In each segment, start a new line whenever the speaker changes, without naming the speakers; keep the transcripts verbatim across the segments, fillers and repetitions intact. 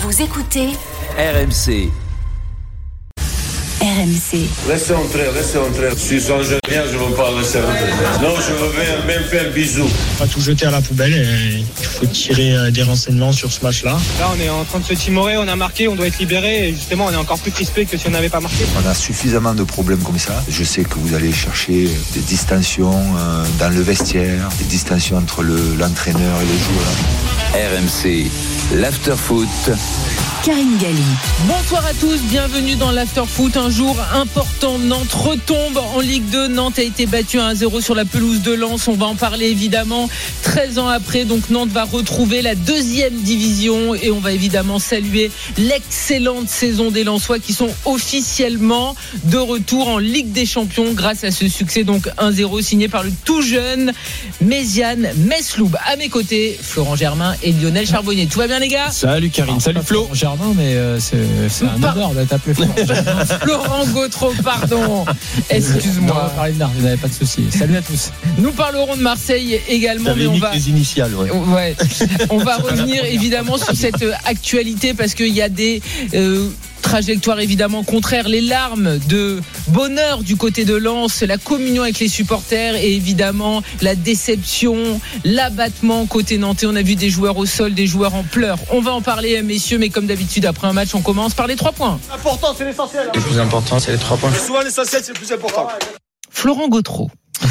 Vous écoutez
R M C.
R M C.
Laissez entrer, laissez entrer. Si sont ingénieur, je ne veux pas laisser entrer. Non, je veux même faire bisous.
On va tout jeter à la poubelle et il faut tirer des renseignements sur ce match-là.
Là, on est en train de se timorer, on a marqué, on doit être libéré et justement, on est encore plus crispé que si on n'avait pas marqué.
On a suffisamment de problèmes comme ça. Je sais que vous allez chercher des distensions euh, dans le vestiaire, des distensions entre le, l'entraîneur et les joueurs.
R M C, l'after-foot.
Karine Galli.
Bonsoir à tous, bienvenue dans l'After-Foot. Un jour important, Nantes retombe en Ligue deux. Nantes a été battue à un zéro sur la pelouse de Lens. On va en parler évidemment treize ans après. Donc Nantes va retrouver la deuxième division et on va évidemment saluer l'excellente saison des Lensois qui sont officiellement de retour en Ligue des Champions grâce à ce succès donc un zéro signé par le tout jeune Méziane Mesloub. À mes côtés, Florent Germain et Lionel Charbonnier. Tout va bien les gars ?
Salut Karine, salut Flo. Germain, mais euh, c'est, c'est un Par... honneur d'être appelé Florent.
Florent Gautreau, pardon. Excuse-moi.
On va parler de Nantes, vous n'avez pas de souci. Salut à tous.
Nous parlerons de Marseille également,
mais on va
les
initiales, ouais.
ouais. On va revenir évidemment sur cette actualité parce qu'il y a des euh, trajectoire évidemment contraire, les larmes de bonheur du côté de Lens, la communion avec les supporters et évidemment la déception, l'abattement côté nantais. On a vu des joueurs au sol, des joueurs en pleurs. On va en parler messieurs, mais comme d'habitude après un match on commence par les trois points.
L'important c'est l'essentiel.
Le plus important c'est les trois points.
Souvent l'essentiel c'est le plus important.
Florent Gautreau.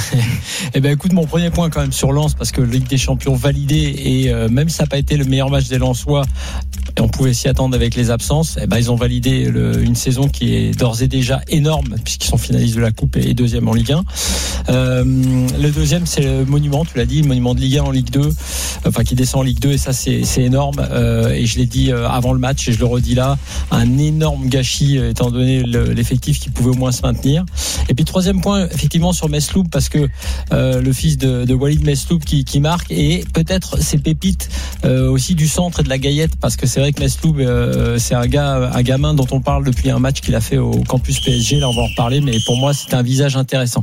Eh ben écoute, mon premier point quand même sur Lens, parce que Ligue des Champions validée et euh, même si ça n'a pas été le meilleur match des Lensois, et on pouvait s'y attendre avec les absences, eh ben ils ont validé le, une saison qui est d'ores et déjà énorme puisqu'ils sont finalistes de la Coupe et deuxième en Ligue un. Euh, le deuxième c'est le Monument, tu l'as dit, le Monument de Ligue un en Ligue deux, enfin qui descend en Ligue deux et ça c'est, c'est énorme. Euh, et je l'ai dit avant le match et je le redis là, un énorme gâchis étant donné le, l'effectif qui pouvait au moins se maintenir. Et puis troisième point effectivement sur Mesloub, parce que euh, le fils de, de Walid Mesloub qui, qui marque et peut-être ses pépites euh, aussi du centre et de la Gaillette, parce que c'est vrai que Mesloub euh, c'est un gars, un gamin dont on parle depuis un match qu'il a fait au campus P S G, là on va en reparler, mais pour moi c'est un visage intéressant.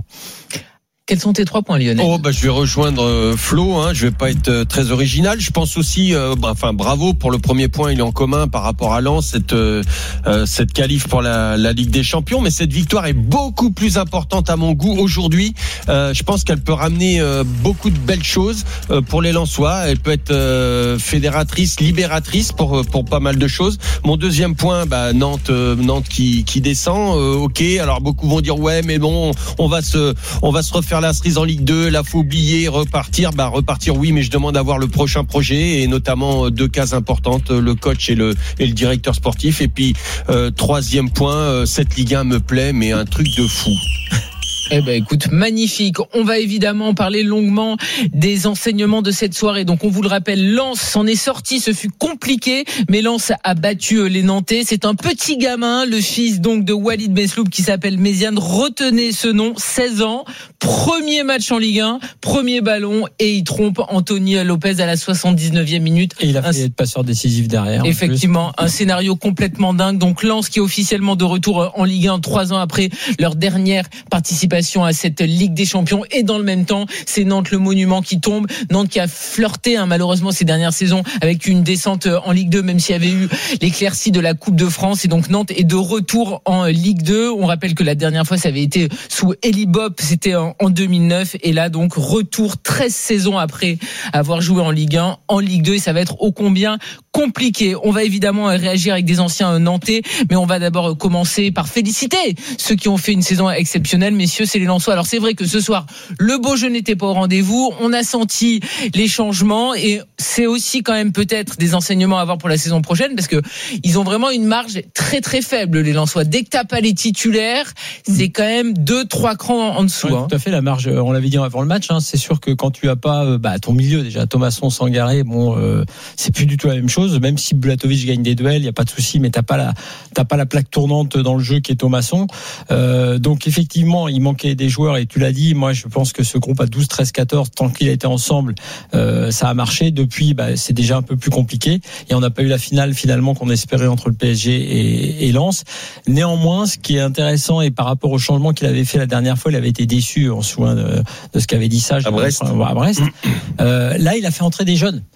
Quels sont tes trois points, Lionel ?
Oh bah je vais rejoindre euh, Flo, hein, je vais pas être euh, très original. Je pense aussi, euh, bah, enfin bravo pour le premier point, il est en commun par rapport à Lens, cette euh, euh, cette qualif pour la, la Ligue des Champions. Mais cette victoire est beaucoup plus importante à mon goût aujourd'hui. Euh, je pense qu'elle peut ramener euh, beaucoup de belles choses euh, pour les Lensois. Elle peut être euh, fédératrice, libératrice pour pour pas mal de choses. Mon deuxième point, bah Nantes, euh, Nantes qui qui descend. Euh, ok, alors beaucoup vont dire ouais, mais bon, on va se on va se refaire la cerise en Ligue deux, là faut oublier, repartir, bah repartir oui, mais je demande à voir le prochain projet et notamment deux cases importantes, le coach et le et le directeur sportif. Et puis euh, troisième point, euh, cette Ligue un me plaît, mais un truc de fou.
Eh ben écoute, magnifique. On va évidemment parler longuement des enseignements de cette soirée. Donc on vous le rappelle, Lens s'en est sorti, ce fut compliqué, mais Lens a battu les Nantais. C'est un petit gamin, le fils donc de Walid Mesloub qui s'appelle Méziane. Retenez ce nom, seize ans, premier match en Ligue un, premier ballon et il trompe Anthony Lopez à la soixante-dix-neuvième minute.
Et il a fait un... être passeur décisif derrière.
Effectivement, un scénario complètement dingue. Donc Lens qui est officiellement de retour en Ligue un trois ans après leur dernière participation à cette Ligue des Champions. Et dans le même temps, c'est Nantes le Monument qui tombe. Nantes qui a flirté hein, malheureusement ces dernières saisons avec une descente en Ligue deux, même s'il y avait eu l'éclaircie de la Coupe de France. Et donc Nantes est de retour en Ligue deux. On rappelle que la dernière fois ça avait été sous Elie Bopp, c'était en, en deux mille neuf. Et là donc retour treize saisons après avoir joué en Ligue un, en Ligue deux. Et ça va être ô combien compliqué. On va évidemment réagir avec des anciens Nantais, mais on va d'abord commencer par féliciter ceux qui ont fait une saison exceptionnelle. Messieurs, c'est les Lensois. Alors c'est vrai que ce soir, le beau jeu n'était pas au rendez-vous. On a senti les changements et c'est aussi quand même peut-être des enseignements à avoir pour la saison prochaine parce que ils ont vraiment une marge très très faible, les Lensois. Dès que t'as pas les titulaires, c'est quand même deux trois crans en dessous.
Ouais,
hein.
Tout à fait, la marge. On l'avait dit avant le match. Hein, c'est sûr que quand tu as pas bah, ton milieu déjà, Thomasson, Sangaré, bon, euh, c'est plus du tout la même chose. Même si Bulatovic gagne des duels, il y a pas de souci, mais t'as pas la t'as pas la plaque tournante dans le jeu qui est Thomasson. Euh, donc effectivement, il manquait des joueurs et tu l'as dit, moi je pense que ce groupe à douze, treize, quatorze, tant qu'il a été ensemble, euh, ça a marché. Depuis, bah, c'est déjà un peu plus compliqué et on n'a pas eu la finale finalement qu'on espérait entre le P S G et, et Lens. Néanmoins, ce qui est intéressant et par rapport au changement qu'il avait fait la dernière fois, il avait été déçu, on se souvient de, de ce qu'avait dit Sage
à Brest.
À Brest. Euh, là, il a fait entrer des jeunes.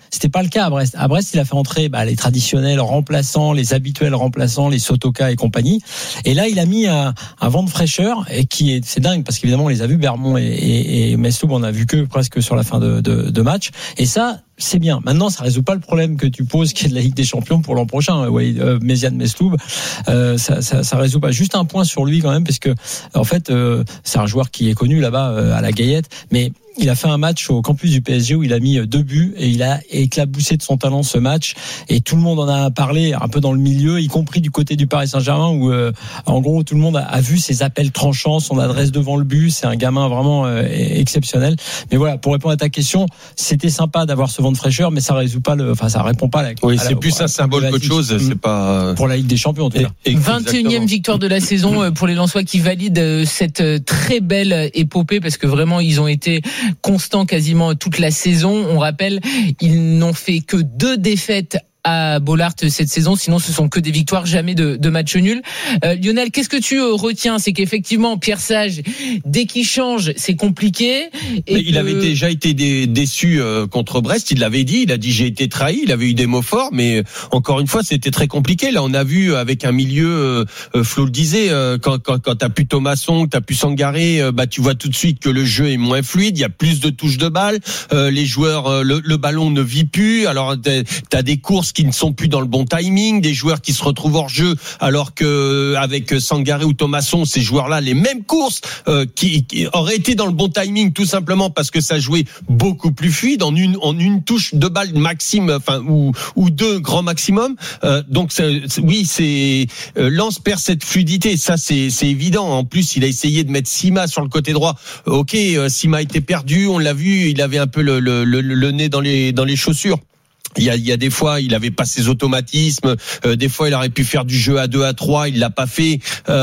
C'était pas le cas à Brest. À Brest, il a fait entrer bah, les traditionnels remplaçants, les habituels remplaçants, les Sotoka et compagnie. Et là, il a mis un, un vent de fraîcheur et qui est, c'est dingue parce qu'évidemment, on les a vus, Bermond et, et, et Mesloub, on a vu que presque sur la fin de, de, de match. Et ça, c'est bien. Maintenant, ça résout pas le problème que tu poses, qui est de la Ligue des Champions pour l'an prochain. Ouais, euh, Méziane Mesloub, euh, ça, ça, ça résout pas. Juste un point sur lui quand même, parce que en fait, euh, c'est un joueur qui est connu là-bas euh, à la Gaillette, mais il a fait un match au campus du P S G où il a mis deux buts et il a éclaboussé de son talent ce match et tout le monde en a parlé un peu dans le milieu, y compris du côté du Paris Saint-Germain où euh, en gros tout le monde a vu ses appels tranchants, son adresse devant le but. C'est un gamin vraiment euh, exceptionnel. Mais voilà, pour répondre à ta question, c'était sympa d'avoir ce vent de fraîcheur, mais ça résout pas le, enfin ça répond pas à la.
Oui,
à
c'est
la,
plus un symbole qu'autre chose.
Mmh.
C'est pas
pour la Ligue des Champions. En tout cas.
vingt et unième victoire de la saison pour les Lensois qui valident cette très belle épopée parce que vraiment ils ont été constants quasiment toute la saison. On rappelle, ils n'ont fait que deux défaites à Bollaert cette saison, sinon ce sont que des victoires, jamais de, de match nul. Euh, Lionel, qu'est-ce que tu euh, retiens? C'est qu'effectivement Pierre Sage, dès qu'il change, c'est compliqué. Et
Mais
que...
il avait déjà été dé, déçu euh, contre Brest, il l'avait dit, il a dit j'ai été trahi, il avait eu des mots forts, mais encore une fois c'était très compliqué. Là on a vu avec un milieu, euh, Flo le disait, euh, quand, quand, quand t'as plus Thomasson, t'as plus Sangaré, euh, bah tu vois tout de suite que le jeu est moins fluide, il y a plus de touches de balle, euh, les joueurs, euh, le, le ballon ne vit plus, alors t'as, t'as des courses qui ne sont plus dans le bon timing, des joueurs qui se retrouvent hors jeu, alors que avec Sangaré ou Thomasson, ces joueurs-là, les mêmes courses euh, qui, qui auraient été dans le bon timing, tout simplement parce que ça jouait beaucoup plus fluide en une en une touche de balle maximum, enfin ou ou deux grand maximum. Euh, donc c'est, c'est, oui, c'est euh, Lens perd cette fluidité, ça c'est c'est évident. En plus, il a essayé de mettre Sima sur le côté droit. Ok, euh, Sima était perdu, on l'a vu, il avait un peu le le, le, le nez dans les dans les chaussures. Il y a, il y a des fois, il avait pas ses automatismes. Euh, des fois, il aurait pu faire du jeu à deux, à trois. Il l'a pas fait.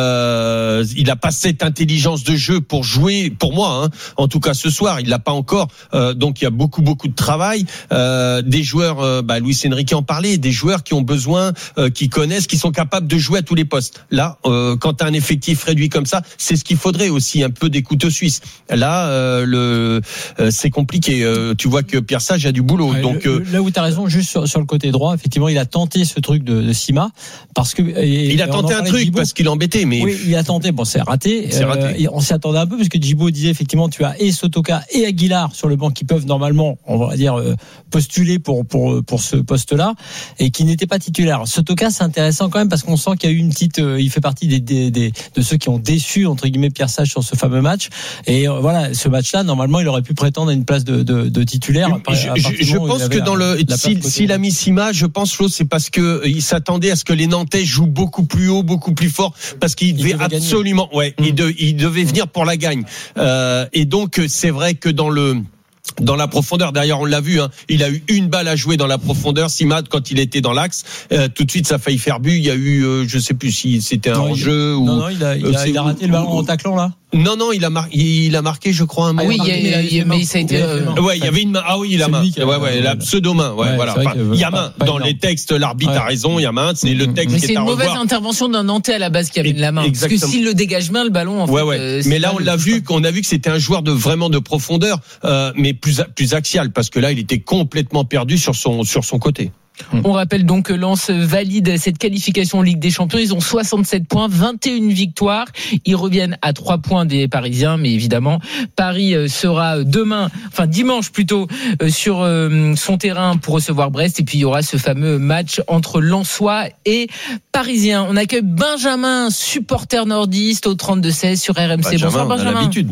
Euh, il a pas cette intelligence de jeu pour jouer. Pour moi, hein, en tout cas ce soir, il l'a pas encore. Euh, donc, il y a beaucoup, beaucoup de travail. Euh, des joueurs, euh, bah, Luis Enrique en parlait, des joueurs qui ont besoin, euh, qui connaissent, qui sont capables de jouer à tous les postes. Là, euh, quand t'as un effectif réduit comme ça, c'est ce qu'il faudrait aussi, un peu des couteaux suisses. Là, euh, le, euh, c'est compliqué. Euh, tu vois que Pierre Sage a du boulot.
Ouais,
donc,
le,
euh,
là où t'as raison. Juste sur, sur le côté droit, effectivement, il a tenté ce truc de, de Sima parce que et,
il a tenté un truc Djibo, parce qu'il embêtait, mais
oui, il a tenté. Bon, c'est raté.
C'est raté.
Euh, et on s'y attendait un peu parce que Djibo disait effectivement, tu as et Sotoka et Aguilar sur le banc qui peuvent normalement, on va dire, postuler pour pour pour ce poste-là et qui n'étaient pas titulaires. Sotoka, c'est intéressant quand même parce qu'on sent qu'il y a eu une petite, euh, il fait partie des, des, des de ceux qui ont déçu entre guillemets Pierre Sage sur ce fameux match. Et euh, voilà, ce match-là, normalement, il aurait pu prétendre à une place de de, de titulaire. À,
je,
à
je, je pense que dans le s'il si, a mis Sima, je pense Flo, c'est parce que il s'attendait à ce que les Nantais jouent beaucoup plus haut, beaucoup plus fort, parce qu'il devait, devait absolument, gagner. ouais, mmh. il, de, il devait venir pour la gagne. Euh, et donc c'est vrai que dans le dans la profondeur, d'ailleurs on l'a vu, hein, il a eu une balle à jouer dans la profondeur. Simad, quand il était dans l'axe, euh, tout de suite ça a failli faire but. Il y a eu, euh, je sais plus si c'était un hors-jeu ou.
Non, non, il a, il a, euh, il a raté le ballon en taclant là.
Non, non, il a marqué, il a marqué, je crois, un main.
Ah oui, il y a, il y a, il y a, mais ça a été. Euh...
Ouais, il y avait une main. Ah oui, la main. Ouais, ouais, la pseudo-main. Ouais, ouais voilà. Enfin, il y a main. Pas, pas Dans énorme. Les textes, l'arbitre ouais. a raison, il y a main. C'est mmh. le texte
mais
qui est,
est à revoir. C'est une mauvaise intervention d'un Nantais à la base qui avait de la main. Exactement. Parce que s'il le dégage main, le ballon, en
ouais,
fait.
Ouais.
Euh,
mais là, on l'a vu, qu'on a vu que c'était un joueur de vraiment de profondeur, euh, mais plus, plus axial, parce que là, il était complètement perdu sur son, sur son côté.
On rappelle donc que Lens valide cette qualification en Ligue des Champions. Ils ont soixante-sept points, vingt et une victoires. Ils reviennent à trois points des Parisiens, mais évidemment, Paris sera demain, enfin dimanche plutôt, sur son terrain pour recevoir Brest. Et puis il y aura ce fameux match entre Lensois et Parisiens. On accueille Benjamin, supporter nordiste au trente-deux seize sur R M C.
Benjamin,
Bonsoir Benjamin.
On a l'habitude.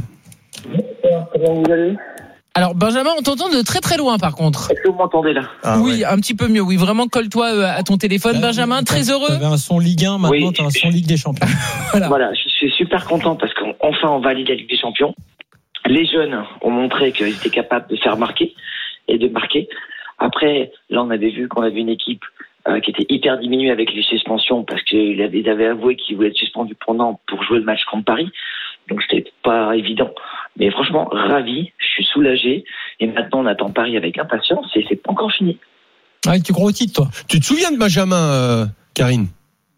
Comment vous allez ?
Alors Benjamin, on t'entend de très très loin par contre.
Est-ce que vous m'entendez là ?
ah, Oui, ouais. Un petit peu mieux. Oui, vraiment colle-toi à ton téléphone. Là, Benjamin, très heureux.
Tu avais un son Ligue un, maintenant oui. tu as un son Ligue des Champions.
voilà. voilà, je suis super content parce qu'enfin on valide la Ligue des Champions. Les jeunes ont montré qu'ils étaient capables de faire marquer et de marquer. Après, là on avait vu qu'on avait une équipe euh, qui était hyper diminuée avec les suspensions parce qu'ils avaient, avaient avoué qu'ils voulaient être suspendus pendant pour jouer le match contre Paris. Donc c'était pas évident. Mais franchement, ravi, je suis soulagé. Et maintenant, on attend Paris avec impatience et c'est pas encore fini.
Ah, tu crois au titre, toi ?
Tu te souviens de Benjamin, euh, Karine ?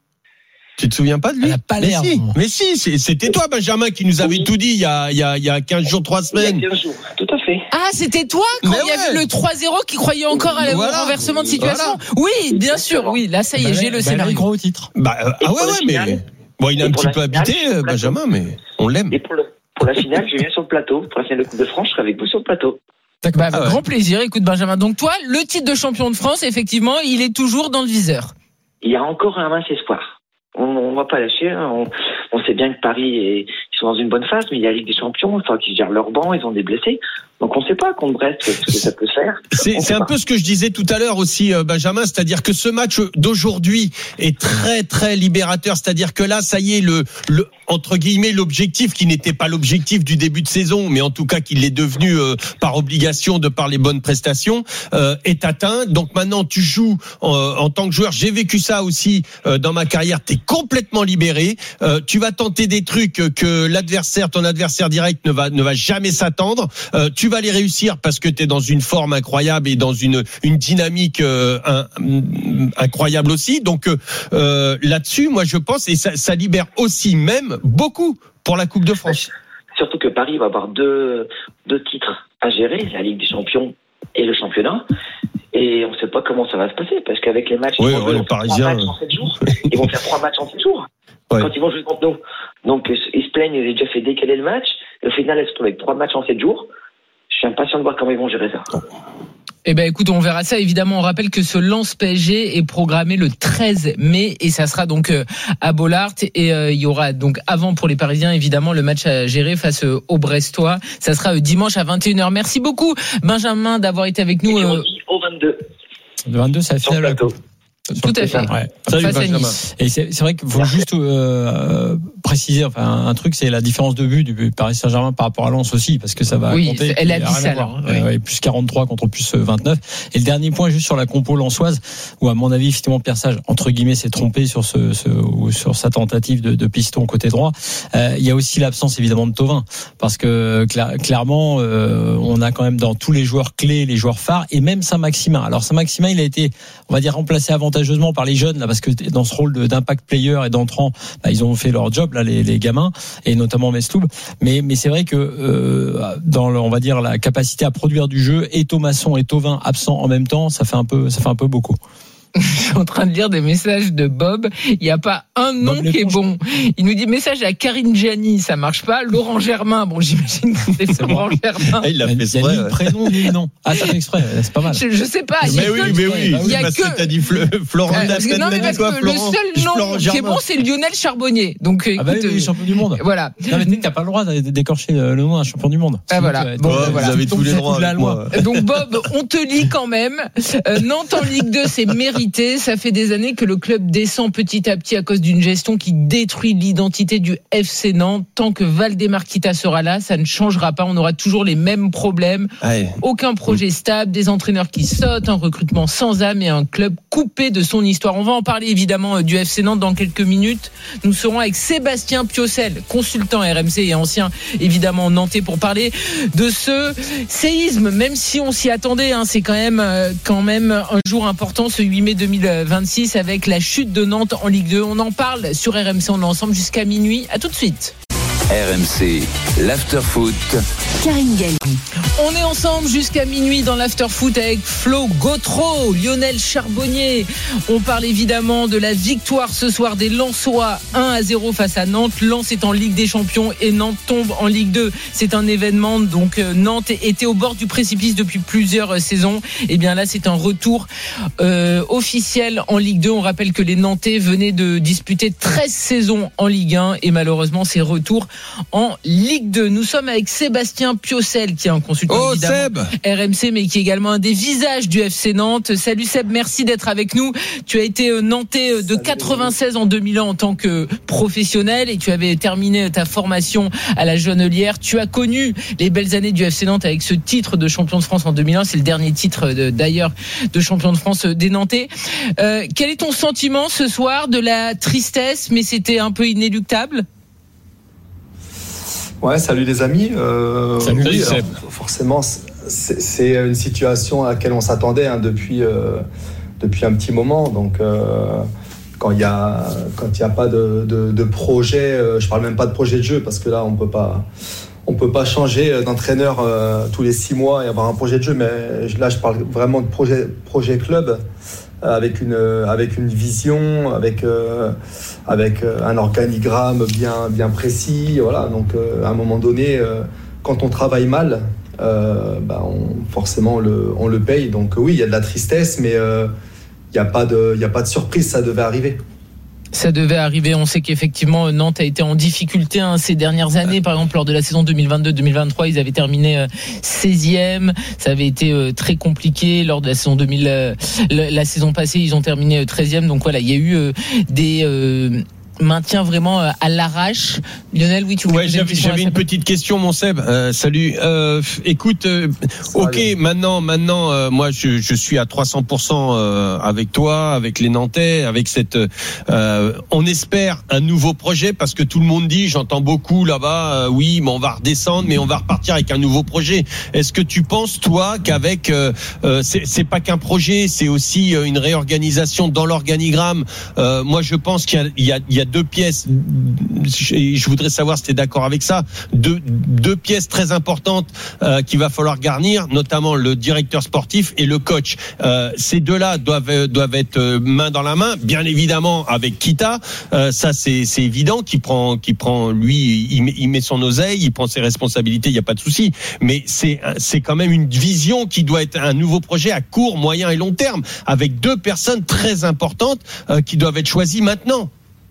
Tu te souviens pas de lui?
Elle a pas
mais
l'air.
Si, mais si, c'était toi, Benjamin, qui nous avait oui. tout dit il y a, il y a, il y a quinze jours, trois semaines.
Il y a quinze jours, tout à fait.
Ah, c'était toi quand
mais
il y
ouais.
a eu le trois zéro qui croyait encore à la voilà. renversement de situation. Voilà. Oui, bien sûr, oui. Là, ça y est, bah, j'ai le bah, scénario.
Gros titre.
Bah, euh, ah ouais, ouais, finale, mais bon, il est un petit peu habité, finale, Benjamin, mais on l'aime.
Et pour, le, pour la finale, je viens sur le plateau. Pour la finale de Coupe de France, je serai avec vous sur le plateau.
Bah, ah ouais. Grand plaisir. Écoute, Benjamin. Donc toi, le titre de champion de France, effectivement, il est toujours dans le viseur.
Il y a encore un mince espoir. On ne va pas lâcher. Hein. On, on sait bien que Paris est, ils sont dans une bonne phase, mais il y a la Ligue des Champions, il faut qu'ils gèrent leur banc, ils ont des blessés. Donc on ne sait pas contre Brest ce que ça peut faire.
C'est, c'est un pas. peu ce que je disais tout à l'heure aussi, Benjamin, c'est-à-dire que ce match d'aujourd'hui est très très libérateur. C'est-à-dire que là, ça y est, le, le entre guillemets l'objectif qui n'était pas l'objectif du début de saison, mais en tout cas qui l'est devenu euh, par obligation de par les bonnes prestations, euh, est atteint. Donc maintenant, tu joues euh, en tant que joueur. J'ai vécu ça aussi euh, dans ma carrière. T'es complètement libéré. Euh, tu vas tenter des trucs que l'adversaire, ton adversaire direct, ne va ne va jamais s'attendre. Euh, tu vas les réussir parce que tu es dans une forme incroyable et dans une une dynamique euh, un, incroyable aussi. Donc euh, là-dessus, moi je pense, et ça, ça libère aussi même beaucoup pour la Coupe de France.
Surtout que Paris va avoir deux deux titres à gérer, la Ligue des Champions et le championnat. Et on ne sait pas comment ça va se passer parce qu'avec les matchs,
oui,
ils vont
ouais,
jouer
les Parisiens,
trois matchs en sept jours. Ils vont faire trois matchs en sept jours. Ouais. Quand ils vont jouer contre nous. Donc ils se plaignent, ils ont déjà fait décaler le match. Et au final, ils se retrouvent avec trois matchs en sept jours. Je suis impatient de voir comment ils vont gérer ça.
Eh ben, écoute, on verra ça. Évidemment, on rappelle que ce Lens P S G est programmé le treize mai et ça sera donc à Bollaert. Et euh, il y aura donc avant pour les Parisiens, évidemment, le match à gérer face aux Brestois. Ça sera dimanche à vingt et une heures. Merci beaucoup, Benjamin, d'avoir été avec nous.
Euh... Au vingt-deux.
Le vingt-deux, ça fait la Coupe.
Tout à fait.
Ouais.
Salut,
Nice. Et c'est, c'est vrai qu'il faut Merci. juste euh, préciser, enfin un truc, c'est la différence de but du Paris Saint-Germain par rapport à Lens aussi, parce que ça va
oui,
compter.
Elle a dit ça alors.
Oui. Euh, plus quarante-trois contre plus vingt-neuf. Et le dernier point juste sur la compo lensoise, où à mon avis effectivement Pierre Sage entre guillemets s'est trompé sur ce, ce ou sur sa tentative de, de piston côté droit. Euh, il y a aussi l'absence évidemment de Thauvin, parce que cla- clairement euh, on a quand même dans tous les joueurs clés, les joueurs phares, et même Saint-Maximin. Alors Saint-Maximin, il a été, on va dire, remplacé avant par les jeunes là, parce que dans ce rôle de, d'impact player et d'entrant, bah, ils ont fait leur job là, les, les gamins, et notamment Mesloub. Mais mais c'est vrai que euh, dans le, on va dire la capacité à produire du jeu, et Thomasson et Thauvin absents en même temps, ça fait un peu ça fait un peu beaucoup.
Je suis en train de lire des messages de Bob. Il n'y a pas un nom Bob qui est bon. Il nous dit message à Karine Gianni, ça marche pas. Laurent Germain, bon, j'imagine que c'est, c'est Laurent Germain.
Ah, il l'a fait
exprès. Ouais. Prénom, ni nom. Ah, ça fait exprès, c'est pas mal.
Je, je sais pas.
Mais oui, mais oui. Il y a
parce
que. que t'as dit Florent.
Euh, parce que, non, mais parce
quoi,
que
Florent,
le seul nom qui est bon, c'est Lionel Charbonnier. Donc, écoute,
ah bah oui, oui, champion du monde.
Voilà.
Non, mais t'as pas le droit de décorcher le nom d'un champion du monde.
Ah voilà.
Bon, vous avez tous les droits.
Donc, Bob, on te lit quand même. Nantes en Ligue deux, c'est mérité. Ça fait des années que le club descend petit à petit à cause d'une gestion qui détruit l'identité du F C Nantes. Tant que Valdemarquita sera là, ça ne changera pas. On aura toujours les mêmes problèmes. Aïe. Aucun projet stable, des entraîneurs qui sautent, un recrutement sans âme et un club coupé de son histoire. On va en parler évidemment du F C Nantes dans quelques minutes. Nous serons avec Sébastien Piocel, consultant R M C et ancien évidemment nantais, pour parler de ce séisme. Même si on s'y attendait, hein, c'est quand même, quand même un jour important, ce huit mai deux mille vingt-six, avec avec la chute de Nantes en Ligue deux. On en parle sur R M C, on est ensemble jusqu'à minuit. À tout de suite.
R M C, l'after-foot.
Karine Galli.
On est ensemble jusqu'à minuit dans l'after-foot avec Flo Gautreau, Lionel Charbonnier. On parle évidemment de la victoire ce soir des Lensois, un à zéro face à Nantes. Lens est en Ligue des Champions et Nantes tombe en Ligue deux. C'est un événement, donc Nantes était au bord du précipice depuis plusieurs saisons. Et bien là, c'est un retour euh, officiel en Ligue deux. On rappelle que les Nantais venaient de disputer treize saisons en Ligue un et malheureusement, c'est retour en Ligue deux. Nous sommes avec Sébastien Piocel, qui est un consultant
oh,
évidemment
Seb.
R M C, mais qui est également un des visages du F C Nantes. Salut Seb, merci d'être avec nous. Tu as été nantais de quatre-vingt-seize en deux mille un en tant que professionnel et tu avais terminé ta formation à la Jonelière. Tu as connu les belles années du F C Nantes avec ce titre de champion de France en deux mille un. C'est le dernier titre de, d'ailleurs de champion de France des Nantais. Euh, quel est ton sentiment ce soir? De la tristesse, mais c'était un peu inéluctable?
Ouais, salut les amis. Euh,
salut,
oui,
alors,
forcément, c'est, c'est une situation à laquelle on s'attendait hein, depuis, euh, depuis un petit moment. Donc, euh, quand il y a quand il y a pas de, de, de projet, euh, je parle même pas de projet de jeu parce que là on peut pas on peut pas changer d'entraîneur euh, tous les six mois et avoir un projet de jeu, mais là je parle vraiment de projet projet club euh, avec une euh, avec une vision, avec euh, avec euh, un organigramme bien bien précis, voilà. Donc euh, à un moment donné, euh, quand on travaille mal, euh, bah, on, forcément on le on le paye. Donc oui, il y a de la tristesse, mais euh, il y a pas de il y a pas de surprise, ça devait arriver.
Ça devait arriver. On sait qu'effectivement Nantes a été en difficulté hein, ces dernières années. Par exemple, lors de la saison deux mille vingt-deux deux mille vingt-trois, ils avaient terminé euh, seizième. Ça avait été euh, très compliqué. Lors de la saison deux mille, euh, la, la saison passée, ils ont terminé euh, treizième. Donc voilà, il y a eu euh, des euh, maintien vraiment à l'arrache. Lionel, oui, tu voulais
ouais,
poser une
j'avais,
question
j'avais une petite question, mon Seb. Euh, salut. Euh, écoute, euh, ok, maintenant, maintenant, euh, moi, je, je suis à trois cents pour cent euh, avec toi, avec les Nantais, avec cette. Euh, on espère un nouveau projet parce que tout le monde dit, j'entends beaucoup là-bas, euh, oui, mais on va redescendre, mais on va repartir avec un nouveau projet. Est-ce que tu penses, toi, qu'avec, euh, euh, c'est, c'est pas qu'un projet, c'est aussi une réorganisation dans l'organigramme. Euh, moi, je pense qu'il y a, il y a, il y a deux pièces, et je voudrais savoir si tu es d'accord avec ça, deux, deux pièces très importantes euh, qu'il va falloir garnir, notamment le directeur sportif et le coach. Euh, ces deux-là doivent, doivent être main dans la main, bien évidemment avec Kita, euh, ça c'est, c'est évident, qui prend, qui prend lui, il met, il met son oseille, il prend ses responsabilités, il n'y a pas de souci, mais c'est, c'est quand même une vision qui doit être un nouveau projet à court, moyen et long terme, avec deux personnes très importantes euh, qui doivent être choisies maintenant.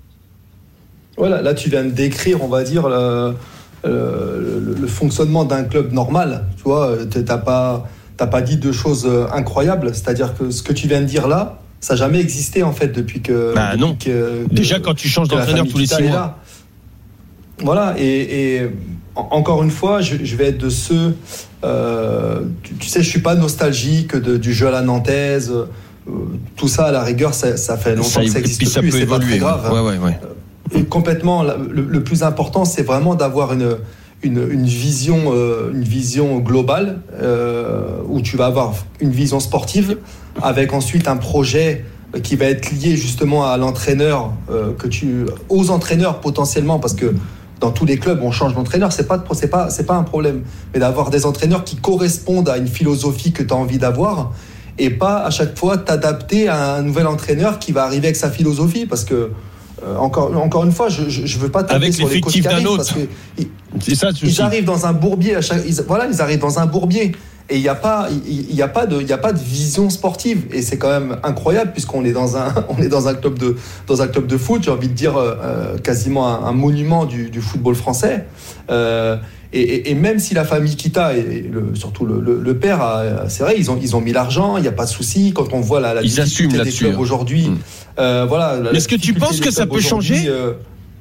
Voilà, là tu viens de décrire, on va dire, le, le, le fonctionnement d'un club normal. Tu vois, t'as pas, t'as pas dit deux choses incroyables. C'est-à-dire que ce que tu viens de dire là, ça n'a jamais existé en fait depuis que.
Bah
depuis
non.
Que,
Déjà
que,
quand tu changes d'entraîneur tous les six mois.
Là. Voilà, et, et encore une fois, je, je vais être de ceux. Euh, tu, tu sais, je suis pas nostalgique de, du jeu à la nantaise. Euh, tout ça, à la rigueur, ça, ça fait longtemps ça, que ça existe plus.
Ça peut
et c'est
évoluer.
Pas très grave.
Ouais, ouais, ouais.
Et complètement, le, le plus important, c'est vraiment d'avoir une, une, une, vision, euh, une vision globale euh, où tu vas avoir une vision sportive avec ensuite un projet qui va être lié justement à l'entraîneur, euh, que tu, aux entraîneurs potentiellement, parce que dans tous les clubs, on change d'entraîneur, c'est pas, c'est pas, c'est pas un problème, mais d'avoir des entraîneurs qui correspondent à une philosophie que tu as envie d'avoir et pas à chaque fois t'adapter à un nouvel entraîneur qui va arriver avec sa philosophie, parce que Euh, encore, encore une fois, je ne veux pas taper
avec
sur les coachs qui arrivent parce que ils,
c'est ça,
ils arrivent dans un bourbier. À chaque, ils, voilà, ils arrivent dans un bourbier et il n'y a pas, il, il y a pas de, il y a pas de vision sportive et c'est quand même incroyable puisqu'on est dans un, on est dans un club de, dans un club de foot. J'ai envie de dire euh, quasiment un, un monument du, du football français. Euh, Et, et, et même si la famille Kita et le, surtout le, le, le père, a, c'est vrai, ils ont, ils ont mis l'argent, il n'y a pas de souci. Quand on voit la, la
ils
difficulté des clubs aujourd'hui,
mmh.
euh, voilà. La,
Est-ce que tu penses que ça peut changer euh,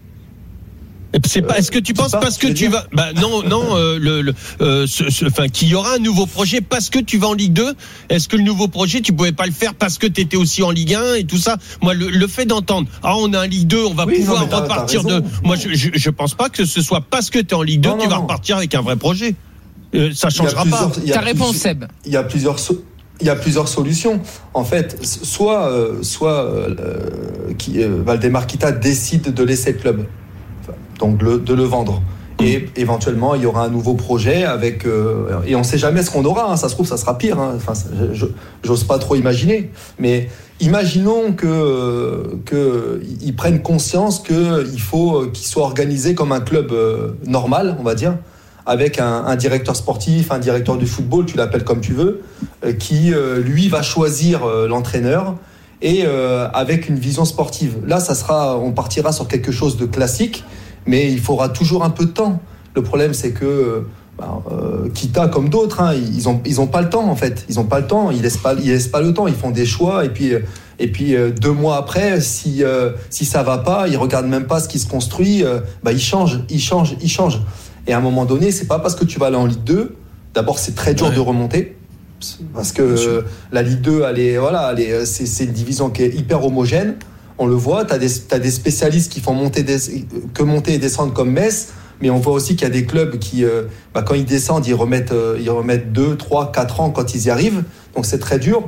C'est pas. Est-ce que tu penses parce que tu vas Bah non, non. Euh, le, le, euh, ce, ce, enfin, qu'il y aura un nouveau projet parce que tu vas en Ligue deux. Est-ce que le nouveau projet, tu pouvais pas le faire parce que tu étais aussi en Ligue un et tout ça? Moi, le, le fait d'entendre, ah, on a un Ligue deux, on va oui, pouvoir non, t'as, repartir t'as de. Moi, je, je, je pense pas que ce soit parce que tu es en Ligue deux, non, tu non, vas non. repartir avec un vrai projet. Euh, ça changera pas.
Ta réponse, Seb.
Il y a plusieurs. Il y a plusieurs solutions. En fait, soit, euh, soit euh, qui, euh, Valdemar Kita décide de laisser le club. Donc le, de le vendre. Et éventuellement, il y aura un nouveau projet avec. Euh, et on ne sait jamais ce qu'on aura. Hein. Ça se trouve, ça sera pire. Hein. Enfin, je, j'ose pas trop imaginer. Mais imaginons que qu'ils prennent conscience qu'il faut qu'ils soient organisés comme un club euh, normal, on va dire, avec un, un directeur sportif, un directeur du football, tu l'appelles comme tu veux, euh, qui euh, lui va choisir euh, l'entraîneur et euh, avec une vision sportive. Là, ça sera, on partira sur quelque chose de classique. Mais il faudra toujours un peu de temps. Le problème, c'est que bah, euh, Kita, comme d'autres, hein, ils ont ils ont pas le temps en fait. Ils ont pas le temps. Ils laissent pas ils laissent pas le temps. Ils font des choix et puis et puis euh, deux mois après, si euh, si ça va pas, ils regardent même pas ce qui se construit. Euh, bah ils changent, ils changent, ils changent. Et à un moment donné, c'est pas parce que tu vas aller en Ligue deux. D'abord, c'est très dur ouais. de remonter parce que euh, la Ligue deux, elle est voilà, elle est, c'est c'est une division qui est hyper homogène. On le voit, tu as des, t'as des spécialistes qui font monter des, que monter et descendre comme Metz, mais on voit aussi qu'il y a des clubs qui, euh, bah, quand ils descendent, ils remettent, euh, ils remettent deux, trois, quatre ans quand ils y arrivent. Donc c'est très dur.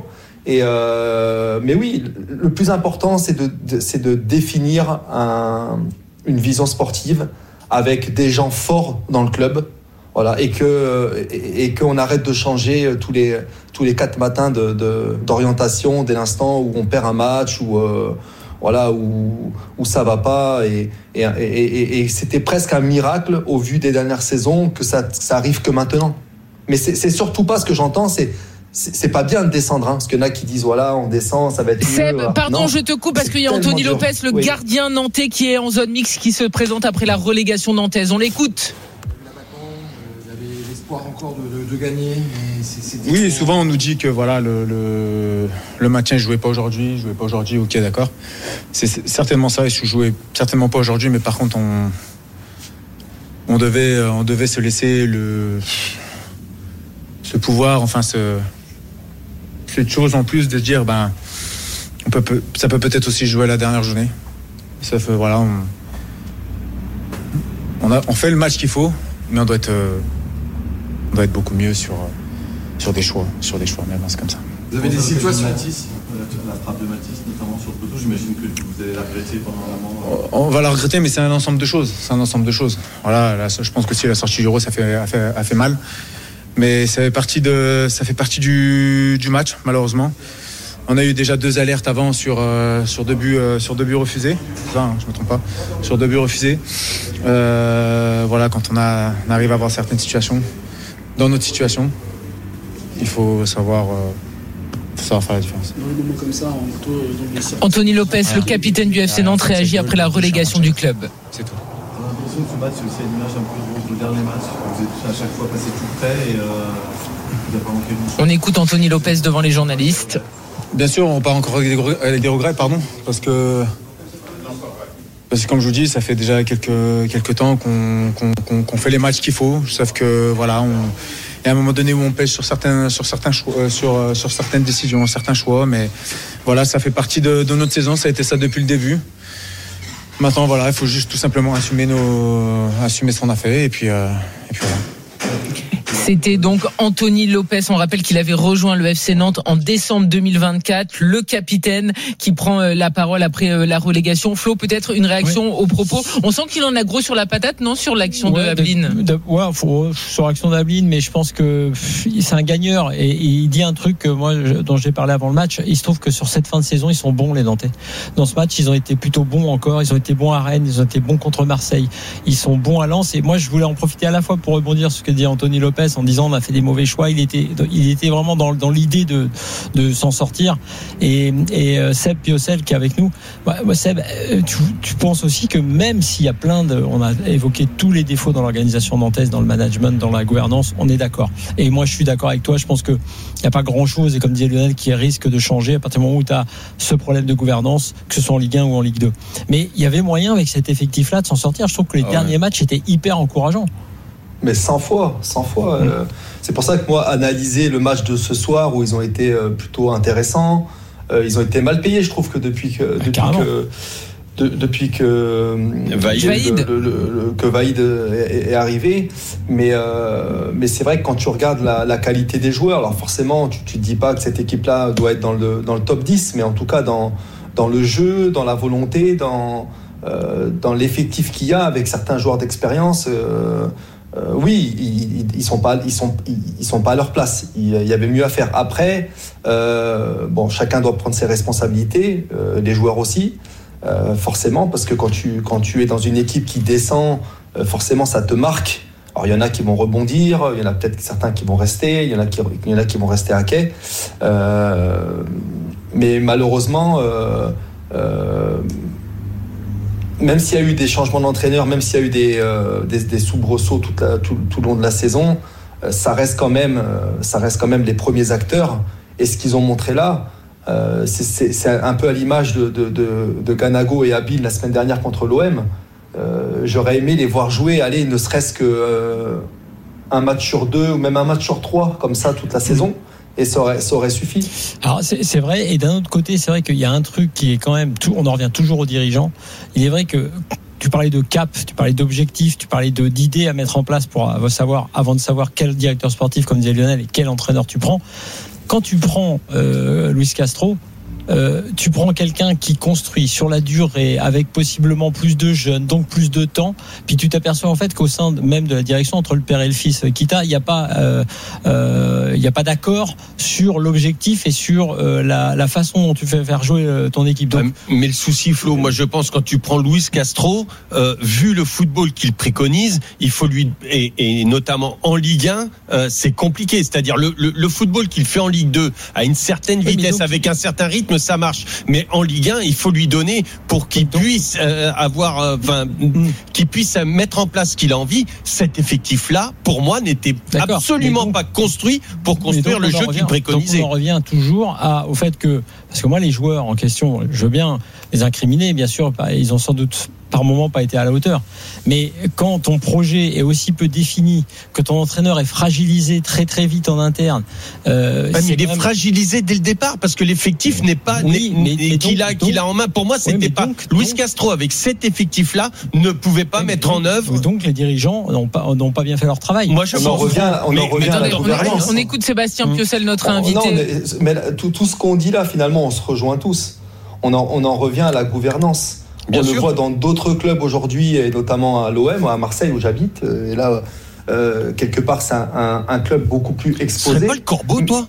Et euh, mais oui, le plus important, c'est de, de c'est de définir un, une vision sportive avec des gens forts dans le club, voilà, et que et, et qu'on arrête de changer tous les tous les quatre matins de, de d'orientation dès l'instant où on perd un match ou euh, voilà où où ça va pas et et, et et et c'était presque un miracle au vu des dernières saisons que ça ça arrive que maintenant. Mais c'est c'est surtout pas ce que j'entends, c'est c'est pas bien de descendre, hein, parce qu'il y en a qui disent voilà, on descend, ça va être mieux.
Seb, pardon,
non,
je te coupe parce qu'il y a Anthony
dur.
Lopez, le
oui.
gardien nantais qui est en zone mixte, qui se présente après la relégation nantaise. On l'écoute.
Vous avez l'espoir encore de, de, de gagner. Mais c'est, c'est
oui, souvent on nous dit que voilà le, le, le maintien, je jouais pas aujourd'hui, je jouais pas aujourd'hui. Ok, d'accord. C'est, c'est certainement ça. Je jouais certainement pas aujourd'hui, mais par contre on on devait on devait se laisser le ce pouvoir, enfin ce cette chose en plus de dire ben on peut, ça peut peut-être aussi jouer à la dernière journée. Ça fait voilà on, on, a, on fait le match qu'il faut, mais on doit être euh, on doit être beaucoup mieux sur sur des choix, sur des choix même, c'est comme ça.
Vous avez des situations. Matisse, la frappe de Matisse notamment sur le poteau, j'imagine que vous allez la regretter pendant un moment.
On va la regretter, mais c'est un ensemble de choses. C'est un ensemble de choses. Voilà, là, je pense que si la sortie du Euro, ça fait a fait, a fait mal. Mais ça fait partie de, ça fait partie du, du match, malheureusement. On a eu déjà deux alertes avant sur euh, sur deux buts euh, sur deux buts refusés. Enfin, hein, je me trompe pas. Sur deux buts refusés. Euh, voilà, quand on, a, on arrive à voir certaines situations, dans notre situation, il faut savoir, euh, faut savoir faire la différence.
Dans les moments comme ça, en auto, dans les...
Anthony Lopez, le capitaine du F C Nantes, réagit après la relégation du club.
C'est tout.
J'ai l'impression que ce match, c'est aussi une image un peu du dernier match. Vous êtes à chaque fois passé tout près et euh, vous n'avez pas manqué de...
On écoute Anthony Lopez devant les journalistes.
Bien sûr, on part encore avec des, avec des regrets, pardon, parce que, parce que comme je vous dis, ça fait déjà quelques, quelques temps qu'on, qu'on, qu'on fait les matchs qu'il faut. Sauf que voilà, on, il y a un moment donné où on pêche sur certains, sur certains choix, sur, sur certaines décisions, certains choix, mais voilà, ça fait partie de, de notre saison. Ça a été ça depuis le début. Maintenant, voilà, il faut juste tout simplement assumer nos, assumer ce qu'on a fait et puis, euh, et puis voilà.
C'était donc Anthony Lopez. On rappelle qu'il avait rejoint le F C Nantes en décembre deux mille vingt-quatre. Le capitaine qui prend la parole après la relégation. Flo, peut-être une réaction oui. aux propos. On sent qu'il en a gros sur la patate, non, sur l'action ouais, de Ablin.
De, de, ouais, faut, sur l'action d'Ablin, mais je pense que c'est un gagneur et, et il dit un truc que moi, je, dont j'ai parlé avant le match. Il se trouve que sur cette fin de saison, ils sont bons, les Nantais. Dans ce match, ils ont été plutôt bons encore. Ils ont été bons à Rennes, ils ont été bons contre Marseille. Ils sont bons à Lens. Et moi, je voulais en profiter à la fois pour rebondir sur ce que dit Anthony Lopez en disant on a fait des mauvais choix. Il était, il était vraiment dans, dans l'idée de, de s'en sortir. Et, et euh, Seb Piocel qui est avec nous. Bah, bah, Seb, tu, tu penses aussi que même s'il y a plein de, on a évoqué tous les défauts dans l'organisation nantaise, dans le management, dans la gouvernance, on est d'accord. Et moi, je suis d'accord avec toi. Je pense que il n'y a pas grand chose, et comme disait Lionel, qui risque de changer à partir du moment où tu as ce problème de gouvernance, que ce soit en Ligue un ou en Ligue deux. Mais il y avait moyen avec cet effectif-là de s'en sortir. Je trouve que les ah derniers ouais. matchs étaient hyper encourageants.
Mais cent fois, cent fois. Mmh. Euh, c'est pour ça que moi, analyser le match de ce soir où ils ont été euh, plutôt intéressants, euh, ils ont été mal payés, je trouve que depuis que
ah,
depuis que de, depuis que
Vaïd,
le, le, le, que Vaïd est, est arrivé. Mais euh, mais c'est vrai que quand tu regardes la, la qualité des joueurs, alors forcément, tu, tu te dis pas que cette équipe-là doit être dans le dans le top dix, mais en tout cas dans dans le jeu, dans la volonté, dans euh, dans l'effectif qu'il y a avec certains joueurs d'expérience. Euh, Euh, oui, ils, ils sont pas, ils sont, ils sont pas à leur place. Il y avait mieux à faire. Après, euh, bon, chacun doit prendre ses responsabilités, euh, les joueurs aussi, euh, forcément, parce que quand tu, quand tu es dans une équipe qui descend, euh, forcément, ça te marque. Alors, il y en a qui vont rebondir, il y en a peut-être certains qui vont rester, il y en a qui, il y en a qui vont rester à quai. Euh, mais malheureusement. Euh, euh, Même s'il y a eu des changements d'entraîneur, même s'il y a eu des, euh, des, des soubresauts tout, la, tout, tout le long de la saison, euh, ça reste quand même, euh, ça reste quand même les premiers acteurs. Et ce qu'ils ont montré là, euh, c'est, c'est, c'est un peu à l'image de, de, de, de Ganago et Abil la semaine dernière contre l'O M. Euh, j'aurais aimé les voir jouer, aller ne serait-ce que euh, un match sur deux ou même un match sur trois, comme ça toute la saison. Et ça aurait, ça aurait suffi.
Alors c'est, c'est vrai, et d'un autre côté, c'est vrai qu'il y a un truc qui est quand même, tout, on en revient toujours aux dirigeants. Il est vrai que tu parlais de cap, tu parlais d'objectifs, tu parlais de, d'idées à mettre en place pour savoir, avant de savoir quel directeur sportif, comme disait Lionel, et quel entraîneur tu prends. quand tu prends euh, Luis Castro, Euh, tu prends quelqu'un qui construit sur la durée avec possiblement plus de jeunes, donc plus de temps, puis tu t'aperçois en fait qu'au sein même de la direction entre le père et le fils Kita, il n'y a pas euh, euh, il n'y a pas d'accord sur l'objectif et sur euh, la, la façon dont tu fais faire jouer euh, ton équipe. Donc,
mais le souci, Flo, moi je pense quand tu prends Luis Castro, euh, vu le football qu'il préconise, il faut lui et, et notamment en Ligue un, euh, c'est compliqué. C'est-à-dire le, le, le football qu'il fait en Ligue deux à une certaine vitesse, donc, avec un certain rythme, ça marche. Mais en Ligue un, il faut lui donner pour qu'il donc, puisse euh, avoir, enfin, euh, qu'il puisse mettre en place ce qu'il a envie. Cet effectif-là, pour moi, n'était D'accord, absolument donc, pas construit pour construire le jeu revient, qu'il préconisait.
Donc on en revient toujours à, au fait que, parce que moi, les joueurs en question, je veux bien les incriminer, bien sûr, ils ont sans doute par moment pas été à la hauteur. Mais quand ton projet est aussi peu défini, que ton entraîneur est fragilisé très très vite en interne,
euh, ah, mais il est même... fragilisé dès le départ parce que l'effectif n'est pas oui, n'est, mais, mais qu'il donc, a qu'il a en main. Pour moi, c'était oui, pas donc, Luis donc, Castro avec cet effectif-là ne pouvait pas oui, mettre
donc,
en œuvre.
Donc les dirigeants n'ont pas n'ont pas bien fait leur travail.
Moi, je on en revient, on mais, en revient à la gouvernance.
On, on écoute Sébastien Piocel, notre oh, invité.
Non, mais, mais tout, tout ce qu'on dit là, finalement, on se rejoint tous. On en, on en revient à la gouvernance. Bien on sûr. Le voit dans d'autres clubs aujourd'hui, et notamment à l'O M, à Marseille où j'habite. Et là, euh, quelque part, c'est un, un, un club beaucoup plus exposé.
C'est pas le Corbeau, toi?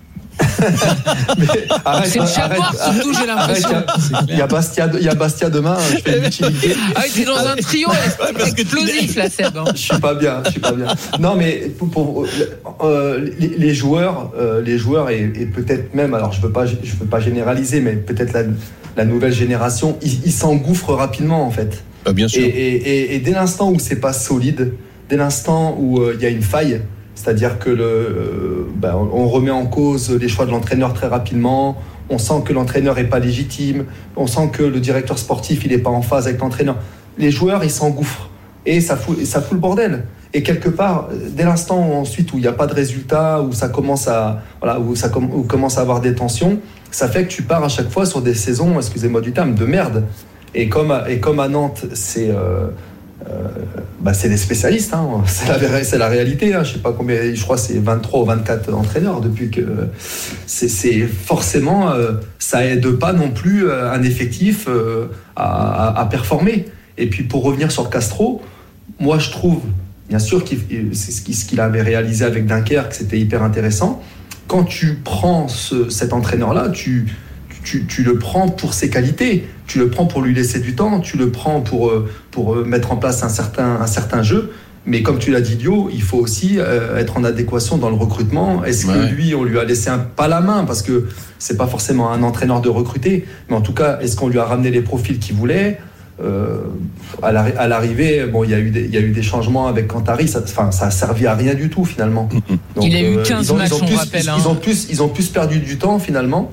Mais arrête,
c'est le Chamois surtout, j'ai l'impression.
Il y a Bastia, il y a Bastia demain. Je fais l'utilité.
Ah, t'es dans un trio explosif là, Seb.
Je suis pas bien, je suis pas bien. Non, mais pour, pour euh, les, les joueurs, euh, les joueurs et, et peut-être même, alors je veux pas, je veux pas généraliser, mais peut-être la, la nouvelle génération, ils, ils s'engouffrent rapidement en fait.
Bah, bien sûr.
Et, et, et, et dès l'instant où c'est pas solide, dès l'instant où il euh, y a une faille. C'est-à-dire que le, euh, ben, on remet en cause les choix de l'entraîneur très rapidement. On sent que l'entraîneur n'est pas légitime. On sent que le directeur sportif il n'est pas en phase avec l'entraîneur. Les joueurs ils s'engouffrent et ça fout, ça fout le bordel. Et quelque part, dès l'instant ensuite où il n'y a pas de résultat, où ça commence à voilà, où ça com- où commence à avoir des tensions, ça fait que tu pars à chaque fois sur des saisons, excusez-moi du terme, de merde. Et comme à, et comme à Nantes, c'est euh, Euh, bah c'est des spécialistes, hein. c'est, la, c'est la réalité. Hein. Je sais pas combien, je crois que c'est vingt-trois ou vingt-quatre entraîneurs depuis que c'est, c'est forcément euh, ça aide pas non plus euh, un effectif euh, à, à, à performer. Et puis pour revenir sur Castro, moi je trouve, bien sûr, qu'il, c'est ce, qu'il, ce qu'il avait réalisé avec Dunkerque, c'était hyper intéressant. Quand tu prends ce, cet entraîneur-là, tu Tu, tu le prends pour ses qualités, tu le prends pour lui laisser du temps, tu le prends pour, pour mettre en place un certain, un certain jeu. Mais comme tu l'as dit, Dio, il faut aussi euh, être en adéquation dans le recrutement. Est-ce ouais. que lui, on lui a laissé un, pas la main, parce que c'est pas forcément un entraîneur de recruter, mais en tout cas, est-ce qu'on lui a ramené les profils qu'il voulait? euh, à, la, à l'arrivée, bon, il y a eu des, il y a eu des changements avec Cantari, ça, enfin, ça a servi à rien du tout finalement.
Donc, il a eu quinze euh, matchs, on
plus,
rappelle.
Ils,
hein.
ils ont plus, ils ont plus perdu du temps finalement.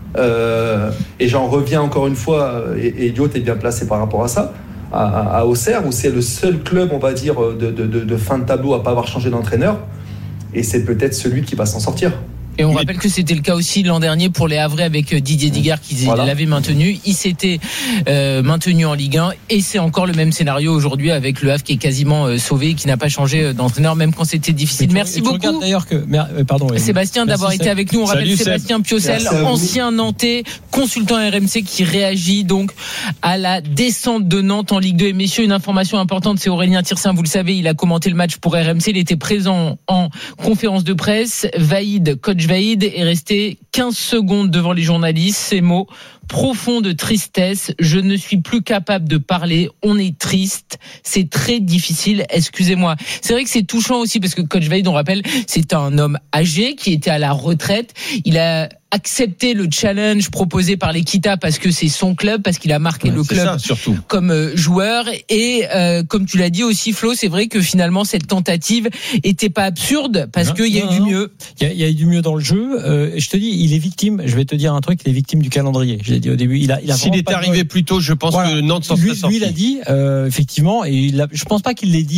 Euh, et j'en reviens encore une fois, et, et Dio t'es bien placé par rapport à ça, à, à, à Auxerre, où c'est le seul club, on va dire, de, de, de, de fin de tableau à pas avoir changé d'entraîneur, et c'est peut-être celui qui va s'en sortir.
Et on rappelle que c'était le cas aussi l'an dernier pour les Havrais avec Didier Digard qui voilà. l'avait maintenu. Il s'était euh, maintenu en Ligue un et c'est encore le même scénario aujourd'hui avec le Havre qui est quasiment euh, sauvé, qui n'a pas changé d'entraîneur même quand c'était difficile. Tu, merci beaucoup.
D'ailleurs que, pardon,
Sébastien merci, d'avoir Seb. été avec nous. On Salut, rappelle Sébastien Seb. Piocel, ancien Nantais, consultant R M C qui réagit donc à la descente de Nantes en Ligue deux. Et messieurs, une information importante, c'est Aurélien Tirsin. Vous le savez, il a commenté le match pour R M C. Il était présent en conférence de presse. Vaïd, coach Vaïd est resté quinze secondes devant les journalistes. Ces mots, profond de tristesse, je ne suis plus capable de parler, on est triste, c'est très difficile, excusez-moi. C'est vrai que c'est touchant aussi parce que coach Vaïd, on rappelle, c'est un homme âgé qui était à la retraite. Il a accepté le challenge proposé par l'Equita parce que c'est son club, parce qu'il a marqué ouais, le club
ça,
comme joueur. Et euh, comme tu l'as dit aussi, Flo, c'est vrai que finalement cette tentative était pas absurde parce qu'il y a eu du mieux.
Il y, y a eu du mieux dans le jeu. Euh, je te dis, il est victime. Je vais te dire un truc, il est victime du calendrier. Je l'ai dit au début. Il a, il a
S'il était arrivé plus tôt, je pense voilà. que Nantes s'en serait sorti.
Lui, il a dit euh, effectivement, et il a, je pense pas qu'il l'ait dit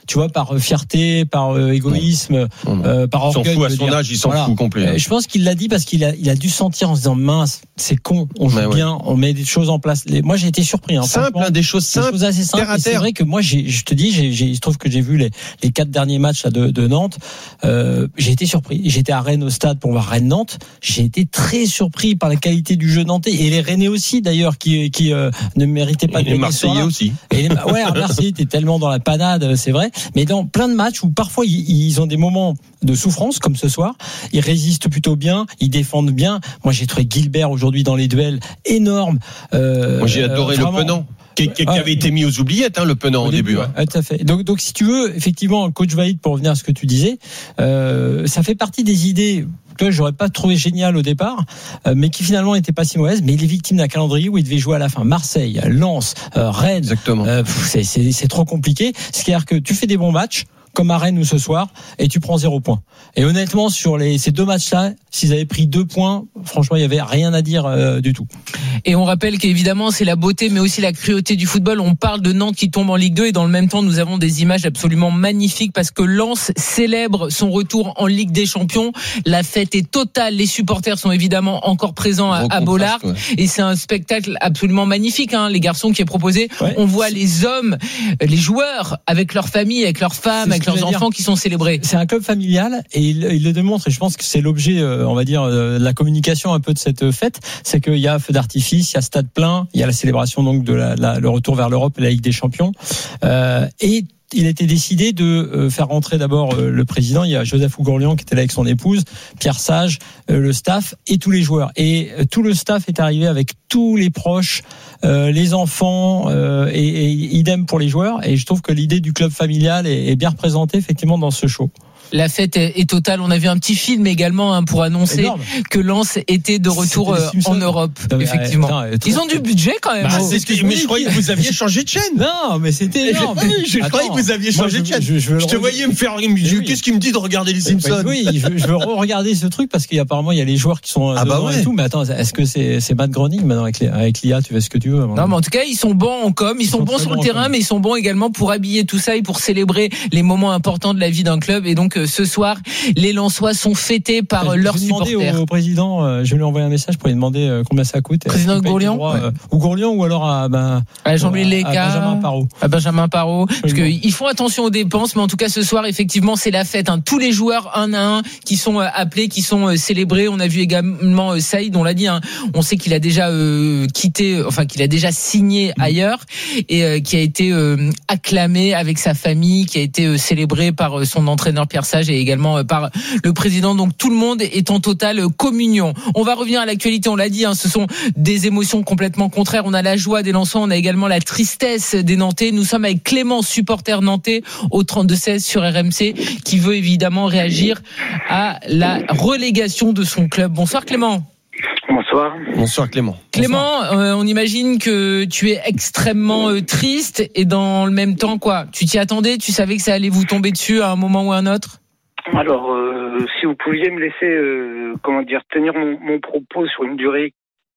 tu vois, par fierté, par euh, égoïsme,
non. Non.
Euh, par orgueil.
Il s'en fout à son
dire.
âge, il s'en
Voilà.
fout complet.
Euh, je pense qu'il l'a dit parce qu'il a, il a dû sentir en se disant mince, c'est con, on joue
ouais.
bien, on met des choses en place. Les, moi, j'ai été surpris. Hein,
simple, hein, des choses simples,
des choses assez simples.
terre à terre.
C'est vrai que moi, j'ai, je te dis, j'ai, j'ai, il se trouve que j'ai vu les, les quatre derniers matchs là, de, de Nantes. Euh, j'ai été surpris. J'étais à Rennes au stade pour voir Rennes-Nantes. J'ai été très surpris par la qualité du jeu nantais et les Rennais aussi d'ailleurs qui, qui euh, ne méritaient pas
et
de
les
gagner ce
Marseillais
soir-là.
aussi.
Et les, ouais, à Marseille, t'es tellement dans la panade, c'est vrai. Mais dans plein de matchs où parfois ils, ils ont des moments de souffrance, comme ce soir, ils résistent plutôt bien, ils défendent bien. Moi, j'ai trouvé Gilbert aujourd'hui dans les duels énorme. Euh,
Moi, j'ai adoré
euh,
le Penant. Qui, qui, qui avait été mis aux oubliettes, hein, le Penant au, au début. début hein.
ouais, tout à fait. Donc, donc, si tu veux, effectivement, coach Vaïd, pour revenir à ce que tu disais, euh, ça fait partie des idées que j'aurais pas trouvé génial au départ, euh, mais qui finalement n'étaient pas si mauvaises. Mais il est victime d'un calendrier où il devait jouer à la fin Marseille, Lens, euh, Rennes.
Exactement.
Euh, pff, c'est, c'est, c'est trop compliqué. C'est-à-dire que tu fais des bons matchs, comme à Rennes ou ce soir, et tu prends zéro point. Et honnêtement, sur les, ces deux matchs-là, s'ils avaient pris deux points, franchement, il y avait rien à dire euh, du tout.
Et on rappelle qu'évidemment, c'est la beauté, mais aussi la cruauté du football. On parle de Nantes qui tombe en Ligue deux, et dans le même temps, nous avons des images absolument magnifiques parce que Lens célèbre son retour en Ligue des Champions. La fête est totale. Les supporters sont évidemment encore présents à, à Bollard, ouais. Et c'est un spectacle absolument magnifique, hein, les garçons qui est proposé. Ouais. On voit les hommes, les joueurs avec leurs familles, avec leurs femmes, avec leurs enfants qui sont célébrés.
C'est un club familial et il, il le démontre, et je pense que c'est l'objet, euh, on va dire, de la communication un peu de cette fête, c'est qu'il y a feu d'artifice, il y a stade plein, il y a la célébration donc de la, la, le retour vers l'Europe et la Ligue des Champions, euh, et il a été décidé de faire rentrer d'abord le président. Il y a Joseph Ougorlian qui était là avec son épouse, Pierre Sage, le staff et tous les joueurs. Et tout le staff est arrivé avec tous les proches, euh, les enfants euh, et, et idem pour les joueurs. Et je trouve que l'idée du club familial est, est bien représentée effectivement dans ce show.
La fête est totale. On a vu un petit film également hein, pour annoncer énorme. Que Lens était de retour euh, en Europe. Non, effectivement, attends, ils ont du budget quand même.
Bah, c'est ce que, mais je croyais que vous aviez changé de chaîne.
Non, mais c'était énorme.
Je, je croyais que vous aviez changé de chaîne. Je, je, je, je te voyais me faire. Je, qu'est-ce qu'il me dit de regarder les Simpsons?
Oui, je, je veux regarder ce truc parce qu'apparemment il y a les joueurs qui sont ah bah ouais. et tout. Mais attends, est-ce que c'est c'est Matt Groening maintenant avec avec l'I A? Tu fais ce que tu veux.
Non, mais en tout cas, ils sont bons en com, ils, ils sont, sont bons sur le terrain, mais ils sont bons également pour habiller tout ça et pour célébrer les moments importants de la vie d'un club. Et donc ce soir, les Lensois sont fêtés par
je
leurs supporters.
Au, au président, euh, je lui ai envoyé un message pour lui demander euh, combien ça coûte.
Président Gourlian,
ouais. euh, ou Gourlian ou alors à, ben,
à Jean-Louis Léca,
à Benjamin Parot.
À Benjamin Parot, parce que ils font attention aux dépenses, mais en tout cas ce soir effectivement c'est la fête. Hein. Tous les joueurs un à un qui sont euh, appelés, qui sont euh, célébrés. On a vu également euh, Saïd, on l'a dit. Hein, on sait qu'il a déjà euh, quitté, enfin qu'il a déjà signé ailleurs et euh, qui a été euh, acclamé avec sa famille, qui a été euh, célébré par euh, son entraîneur Pierre Sage et également euh, par le président. Donc tout le monde est en totale communion. On va revenir à l'actualité, on l'a dit, hein, ce sont des émotions complètement contraires. On a la joie des Lensois, on a également la tristesse des Nantais. Nous sommes avec Clément, supporter nantais, au trente-deux seize sur R M C, qui veut évidemment réagir à la relégation de son club. Bonsoir Clément.
Bonsoir.
Bonsoir Clément.
Clément, euh, on imagine que tu es extrêmement euh, triste et dans le même temps, quoi, tu t'y attendais, tu savais que ça allait vous tomber dessus à un moment ou à un autre ?
Alors, euh, si vous pouviez me laisser, euh, comment dire, tenir mon, mon propos sur une durée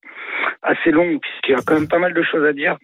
assez longue, puisqu'il y a quand même pas mal de choses à dire.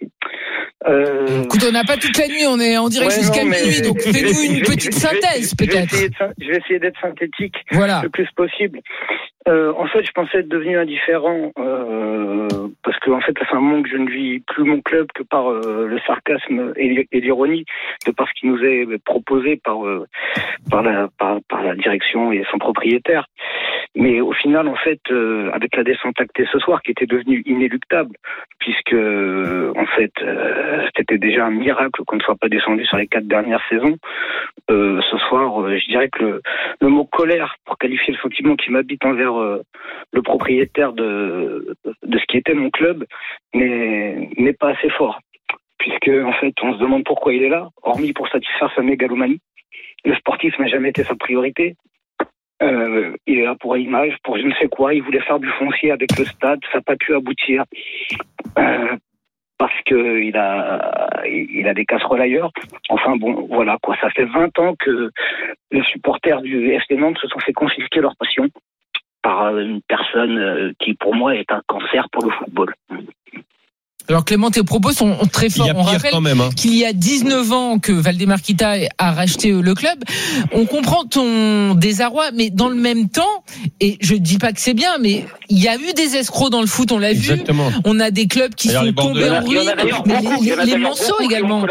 Euh... Écoute, on n'a pas toute la nuit, on est en direct ouais, jusqu'à minuit, donc fais-nous une petite synthèse,
je vais,
peut-être.
Je vais, essayer de, je vais essayer d'être synthétique
voilà.
le plus possible. Euh, en fait, je pensais être devenu indifférent euh, parce que en fait, ça fait un moment que je ne vis plus mon club que par euh, le sarcasme et l'ironie de par ce qui nous est proposé par euh, par la par, par la direction et son propriétaire. Mais au final, en fait, euh, avec la descente actée ce soir, qui était devenue inéluctable, puisque euh, en fait, euh, c'était déjà un miracle qu'on ne soit pas descendu sur les quatre dernières saisons. Euh, ce soir, euh, je dirais que le, le mot colère, pour qualifier le sentiment qui m'habite envers euh, le propriétaire de de ce qui était mon club, n'est n'est pas assez fort, puisque en fait, on se demande pourquoi il est là, hormis pour satisfaire sa mégalomanie. Le sportif n'a jamais été sa priorité. Euh, il est là pour l'image, pour je ne sais quoi. Il voulait faire du foncier avec le stade, ça n'a pas pu aboutir euh, parce que il a, il a des casseroles ailleurs. Enfin bon, voilà quoi. Ça fait vingt ans que les supporters du F C Nantes se sont fait confisquer leur passion par une personne qui, pour moi, est un cancer pour le football.
Alors Clément, tes propos sont très forts. On rappelle quand même, hein. qu'il y a dix-neuf ans que Valdemarquita a racheté le club. On comprend ton désarroi, mais dans le même temps, et je dis pas que c'est bien, mais il y a eu des escrocs dans le foot, on l'a Exactement. vu. On a des clubs qui d'ailleurs, sont tombés en ruine, mais les, les, les Manceaux également.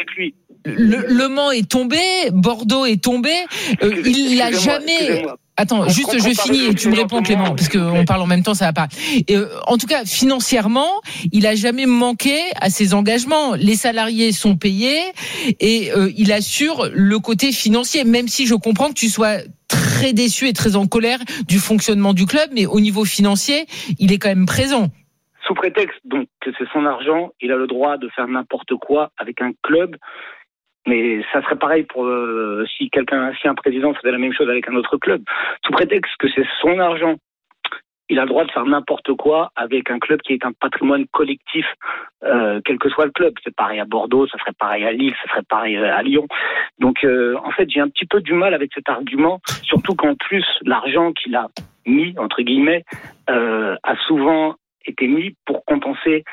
Le, le Mans est tombé, Bordeaux est tombé. Euh, il l'a jamais. Attends, juste je finis et tu me réponds Clément, parce qu'on parle en même temps, ça va pas. Et, euh, en tout cas, financièrement, il a jamais manqué à ses engagements. Les salariés sont payés et euh, il assure le côté financier, même si je comprends que tu sois très déçu et très en colère du fonctionnement du club, mais au niveau financier, il est quand même présent.
Sous prétexte donc que c'est son argent, il a le droit de faire n'importe quoi avec un club. Mais ça serait pareil pour euh, si quelqu'un, si un président faisait la même chose avec un autre club. Sous prétexte que c'est son argent, il a le droit de faire n'importe quoi avec un club qui est un patrimoine collectif, euh, quel que soit le club. C'est pareil à Bordeaux, ça serait pareil à Lille, ça serait pareil à Lyon. Donc, euh, en fait, j'ai un petit peu du mal avec cet argument, surtout qu'en plus, l'argent qu'il a mis, entre guillemets, euh, a souvent été mis pour compenser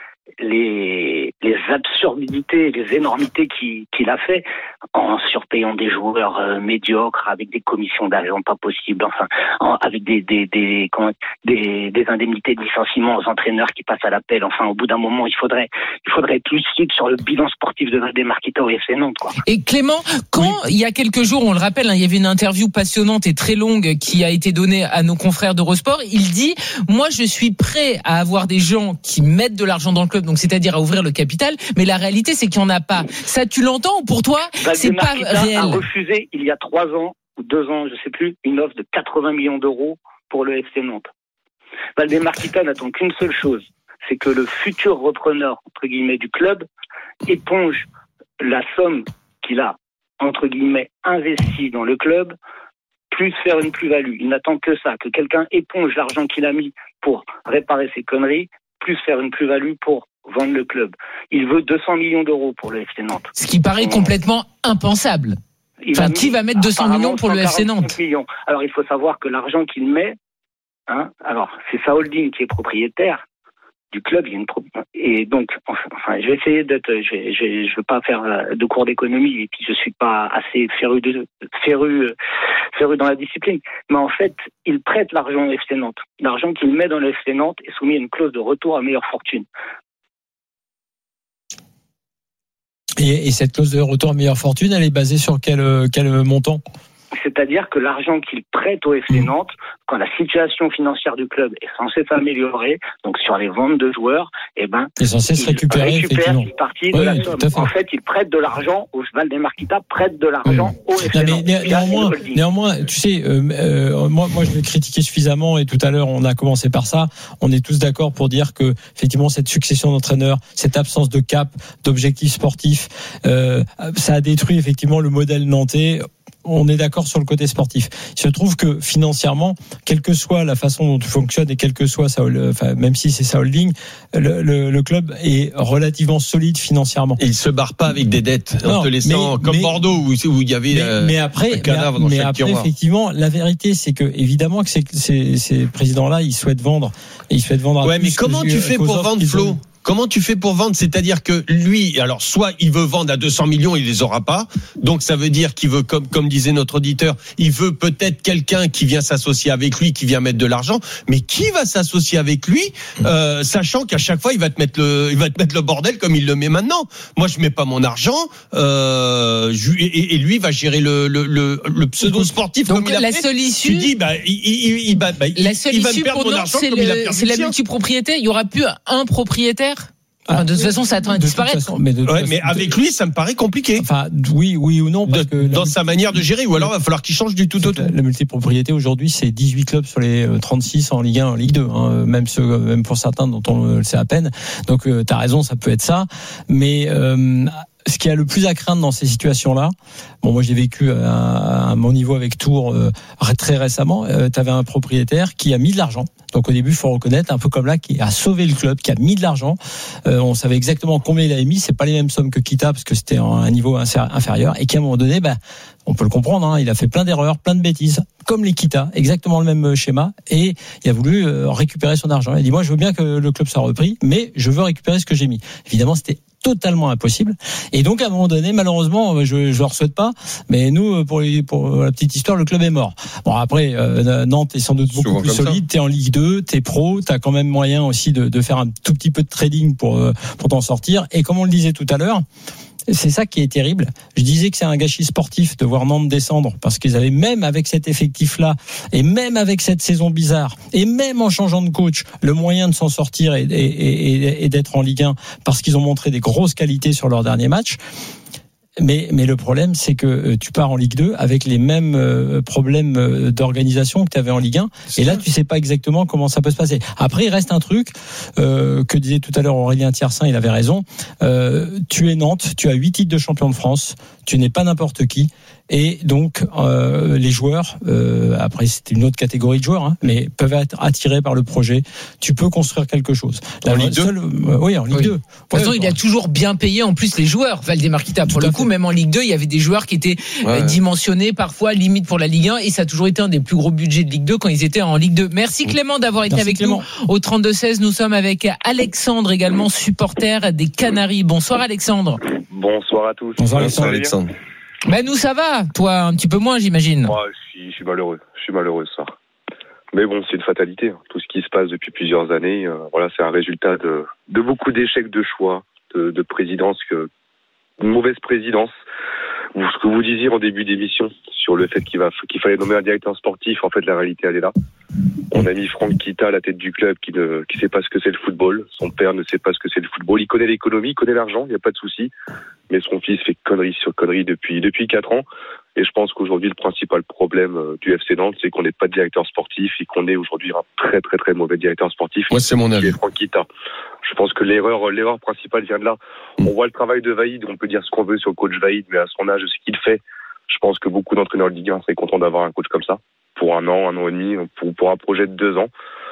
les, les absurdités, les énormités qu'il, qu'il a fait en surpayant des joueurs euh, médiocres avec des commissions d'agents pas possibles, enfin, en, avec des, des, des, comment, des, des indemnités de licenciement aux entraîneurs qui passent à l'appel. Enfin, au bout d'un moment, il faudrait, il faudrait être lucide sur le bilan sportif de Valdemarquita au F C Nantes, quoi.
Et Clément, quand oui. il y a quelques jours, on le rappelle, hein, il y avait une interview passionnante et très longue qui a été donnée à nos confrères d'Eurosport. Il dit, moi, je suis prêt à avoir des gens qui mettent de l'argent dans le club, donc c'est-à-dire à ouvrir le capital, mais la réalité c'est qu'il n'y en a pas. Ça tu l'entends ou pour toi c'est pas réel?
A refusé il y a trois ans ou deux ans, je sais plus, une offre de quatre-vingts millions d'euros pour le F C Nantes. Valdemarquita n'attend qu'une seule chose, c'est que le futur repreneur entre guillemets du club éponge la somme qu'il a entre guillemets investie dans le club, plus faire une plus-value. Il n'attend que ça, que quelqu'un éponge l'argent qu'il a mis pour réparer ses conneries, plus faire une plus-value pour vendre le club. Il veut deux cents millions d'euros pour le F C Nantes.
Ce qui paraît complètement impensable. Il enfin, qui va mettre deux cents millions pour le F C Nantes?
Millions. Alors, il faut savoir que l'argent qu'il met, hein, alors, c'est sa holding qui est propriétaire du club. Il y a une pro... Et donc, enfin, je vais essayer d'être, je vais, je vais, je veux pas faire de cours d'économie et puis je suis pas assez féru de, féru, féru dans la discipline. Mais en fait, il prête l'argent au F C Nantes. L'argent qu'il met dans le F C Nantes est soumis à une clause de retour à meilleure fortune.
Et, et cette clause de retour à meilleure fortune, elle est basée sur quel, quel montant?
C'est-à-dire que l'argent qu'il prête au F C Nantes, quand la situation financière du club est censée s'améliorer, donc sur les ventes de joueurs, eh ben,
il est censé se récupérer,
récupère une partie de
oui,
la somme. En fait, il prête de l'argent au Valdemarquita, prête de l'argent mmh. au F C
non,
Nantes.
Mais, néanmoins, néanmoins, tu sais, euh, euh, moi, moi, je l'ai critiqué suffisamment et tout à l'heure, on a commencé par ça. On est tous d'accord pour dire que, effectivement, cette succession d'entraîneurs, cette absence de cap, d'objectifs sportifs, euh, ça a détruit effectivement le modèle nantais. On est d'accord sur le côté sportif. Il se trouve que financièrement, quelle que soit la façon dont tu fonctionnes et quelle que soit sa, enfin, même si c'est sa holding, le, le, le club est relativement solide financièrement.
Et il se barre pas avec des dettes, non, en te laissant mais, comme mais, Bordeaux où, où il y avait
mais,
euh,
mais après,
un cadavre dans
mais
chaque
après,
tiroir.
Effectivement, la vérité, c'est que évidemment que ces, ces, ces présidents-là, ils souhaitent vendre, et ils souhaitent vendre. À
ouais, mais comment tu fais pour vendre, Flo? Comment tu fais pour vendre? C'est-à-dire que lui, alors soit il veut vendre à deux cents millions, il les aura pas. Donc ça veut dire qu'il veut, comme comme disait notre auditeur, il veut peut-être quelqu'un qui vient s'associer avec lui, qui vient mettre de l'argent. Mais qui va s'associer avec lui, euh, sachant qu'à chaque fois il va te mettre le, il va te mettre le bordel comme il le met maintenant. Moi je mets pas mon argent, euh, je, et, et lui va gérer le le le, le pseudo sportif.
Donc
comme il a
la
fait.
seule issue,
tu dis bah il il il, bah, bah,
la seule
il va
issue
me perdre
pour
mon
nous,
argent
c'est,
comme
le,
il a perdu
c'est la
sien.
multipropriété. Il y aura plus un propriétaire. Enfin, de toute façon, ça attend à disparaître.
Façon, mais, de
ouais,
façon,
mais avec lui, ça me paraît compliqué.
Enfin, oui, oui ou non, parce
de,
que
dans sa manière de gérer, ou alors il va falloir qu'il change du tout au tout.
La multipropriété aujourd'hui, c'est dix-huit clubs sur les trente-six en Ligue un, en Ligue deux, hein, même ceux, même pour certains dont on le sait à peine. Donc, euh, t'as raison, ça peut être ça, mais. Euh, ce qui a le plus à craindre dans ces situations-là, bon, moi j'ai vécu à, à mon niveau avec Tours euh, très récemment. Euh, tu avais un propriétaire qui a mis de l'argent. Donc au début, il faut reconnaître, un peu comme là, qui a sauvé le club, qui a mis de l'argent. Euh, on savait exactement combien il avait mis. C'est pas les mêmes sommes que Kita parce que c'était à un niveau inférieur. Et qu'à un moment donné, bah, on peut le comprendre. Hein, il a fait plein d'erreurs, plein de bêtises, comme les Kita, exactement le même schéma. Et il a voulu euh, récupérer son argent. Il a dit moi, je veux bien que le club soit repris, mais je veux récupérer ce que j'ai mis. Évidemment, c'était totalement impossible. Et donc, à un moment donné, malheureusement, je, je leur souhaite pas, mais nous, pour, les, pour la petite histoire, le club est mort. Bon, après, euh, Nantes est sans doute beaucoup Souvent plus solide. T'es en Ligue deux, t'es pro, t'as quand même moyen aussi de, de faire un tout petit peu de trading pour, pour t'en sortir. Et comme on le disait tout à l'heure, c'est ça qui est terrible. Je disais que c'est un gâchis sportif de voir Nantes descendre parce qu'ils avaient, même avec cet effectif-là et même avec cette saison bizarre et même en changeant de coach, le moyen de s'en sortir et, et, et, et d'être en Ligue un parce qu'ils ont montré des grosses qualités sur leur dernier match. Mais, mais le problème, c'est que tu pars en Ligue deux avec les mêmes euh, problèmes euh, d'organisation que tu avais en Ligue un. Et là, tu sais pas exactement comment ça peut se passer. Après, il reste un truc euh, que disait tout à l'heure Aurélien Tiersin, il avait raison. Euh, tu es Nantes, tu as huit titres de champion de France, tu n'es pas n'importe qui. Et donc, euh, les joueurs, euh, après c'est une autre catégorie de joueurs, hein, mais peuvent être attirés par le projet. Tu peux construire quelque chose.
La en Ligue deux
seule, euh, Oui, en Ligue oui. deux.
De toute façon, ouais, il a toujours bien payé en plus les joueurs, Valdemar Kita. Pour le coup, même en Ligue deux, il y avait des joueurs qui étaient ouais. dimensionnés parfois limite pour la Ligue un, et ça a toujours été un des plus gros budgets de Ligue deux quand ils étaient en Ligue deux. Merci Clément d'avoir été Merci avec Clément. nous au trente-deux seize. Nous sommes avec Alexandre, également supporter des Canaries. Bonsoir Alexandre.
Bonsoir à tous.
Bonsoir Alexandre.
Bonsoir, Alexandre.
Ben nous ça va, toi un petit peu moins j'imagine.
Moi je suis, je suis malheureux, je suis malheureux ça. Mais bon, c'est une fatalité. Tout ce qui se passe depuis plusieurs années, euh, voilà, c'est un résultat de, de beaucoup d'échecs de choix, de, de présidence, que, une mauvaise présidence. Ou ce que vous disiez en début d'émission sur le fait qu'il, va, qu'il fallait nommer un directeur sportif, en fait la réalité elle est là. On a mis Franck Kita à la tête du club qui ne qui sait pas ce que c'est le football. Son père ne sait pas ce que c'est le football. Il connaît l'économie, il connaît l'argent, il n'y a pas de souci. Mais son fils fait connerie sur connerie depuis depuis quatre ans. Et je pense qu'aujourd'hui le principal problème du F C Nantes, c'est qu'on n'ait pas de directeur sportif et qu'on ait aujourd'hui un très très très mauvais directeur sportif.
Moi, c'est mon avis.
Franck Kita. Je pense que l'erreur l'erreur principale vient de là. On voit le travail de Vaïd, on peut dire ce qu'on veut sur le coach Vaïd, mais à son âge, ce qu'il fait, je pense que beaucoup d'entraîneurs de Ligue un seraient contents d'avoir un coach comme ça pour un an, un an et demi, pour pour un projet de deux ans.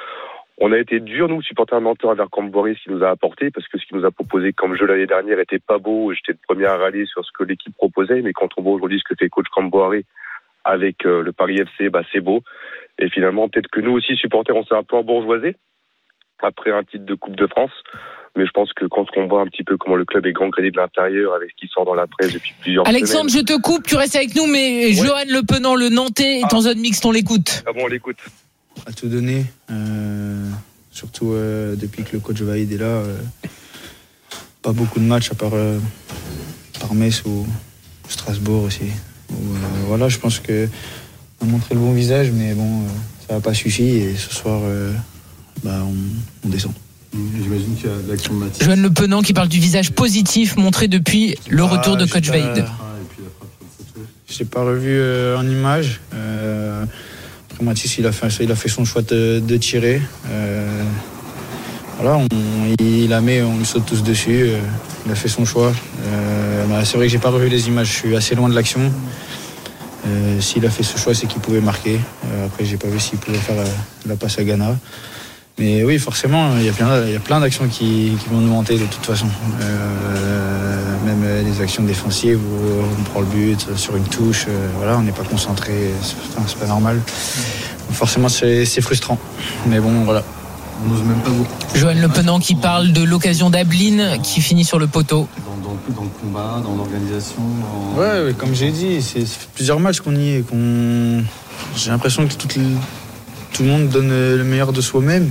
On a été dur, nous, supporters menteurs, envers Camboire, ce qu'il nous a apporté, parce que ce qu'il nous a proposé comme jeu l'année dernière était pas beau, et j'étais le premier à râler sur ce que l'équipe proposait, mais quand on voit aujourd'hui ce que fait coach Camboire avec euh, le Paris F C, bah, c'est beau. Et finalement, peut-être que nous aussi, supporters, on s'est un peu embourgeoisés, après un titre de Coupe de France. Mais je pense que quand on voit un petit peu comment le club est gangréné de l'intérieur avec ce qui sort dans la presse depuis plusieurs
Alexandre,
semaines.
je te coupe, tu restes avec nous, mais ouais. Johan Le Penant, le Nantais, est ah. en zone mixte, on l'écoute.
Ah bon, on l'écoute.
À tout donner, euh, surtout euh, depuis que le coach Vaïd est là, euh, pas beaucoup de matchs à part, euh, par Metz ou Strasbourg aussi. Où, euh, voilà, je pense qu'on a montré le bon visage, mais bon, euh, ça n'a pas suffi et ce soir, euh, bah, on, on descend.
J'imagine qu'il y a l'action de Mathis.
Johan Le Penant qui parle du visage positif montré depuis le ah, retour de coach Vaïd.
Je l'ai pas revu euh, en image. Euh, après Mathis, il a fait, il a fait son choix de, de tirer. Euh, voilà, on, il la met, on lui saute tous dessus. Euh, il a fait son choix. Euh, bah, c'est vrai que j'ai pas revu les images. Je suis assez loin de l'action. Euh, s'il a fait ce choix, c'est qu'il pouvait marquer. Euh, après, j'ai pas vu s'il pouvait faire la, la passe à Ghana. Mais oui, forcément, il y a plein, il y a plein d'actions qui, qui vont nous hanter de toute façon. Euh, même les actions défensives où on prend le but sur une touche, euh, voilà, on n'est pas concentré, c'est, enfin, c'est pas normal. Donc forcément, c'est, c'est frustrant. Mais bon, voilà.
On n'ose même pas beaucoup.
Johan Le Penant qui parle de l'occasion d'Ablin qui finit sur le poteau.
Dans, dans, dans le combat, dans l'organisation. En...
Ouais, ouais, comme j'ai dit, c'est, ça fait plusieurs matchs qu'on y est. Qu'on... J'ai l'impression que toute les... tout le monde donne le meilleur de soi-même.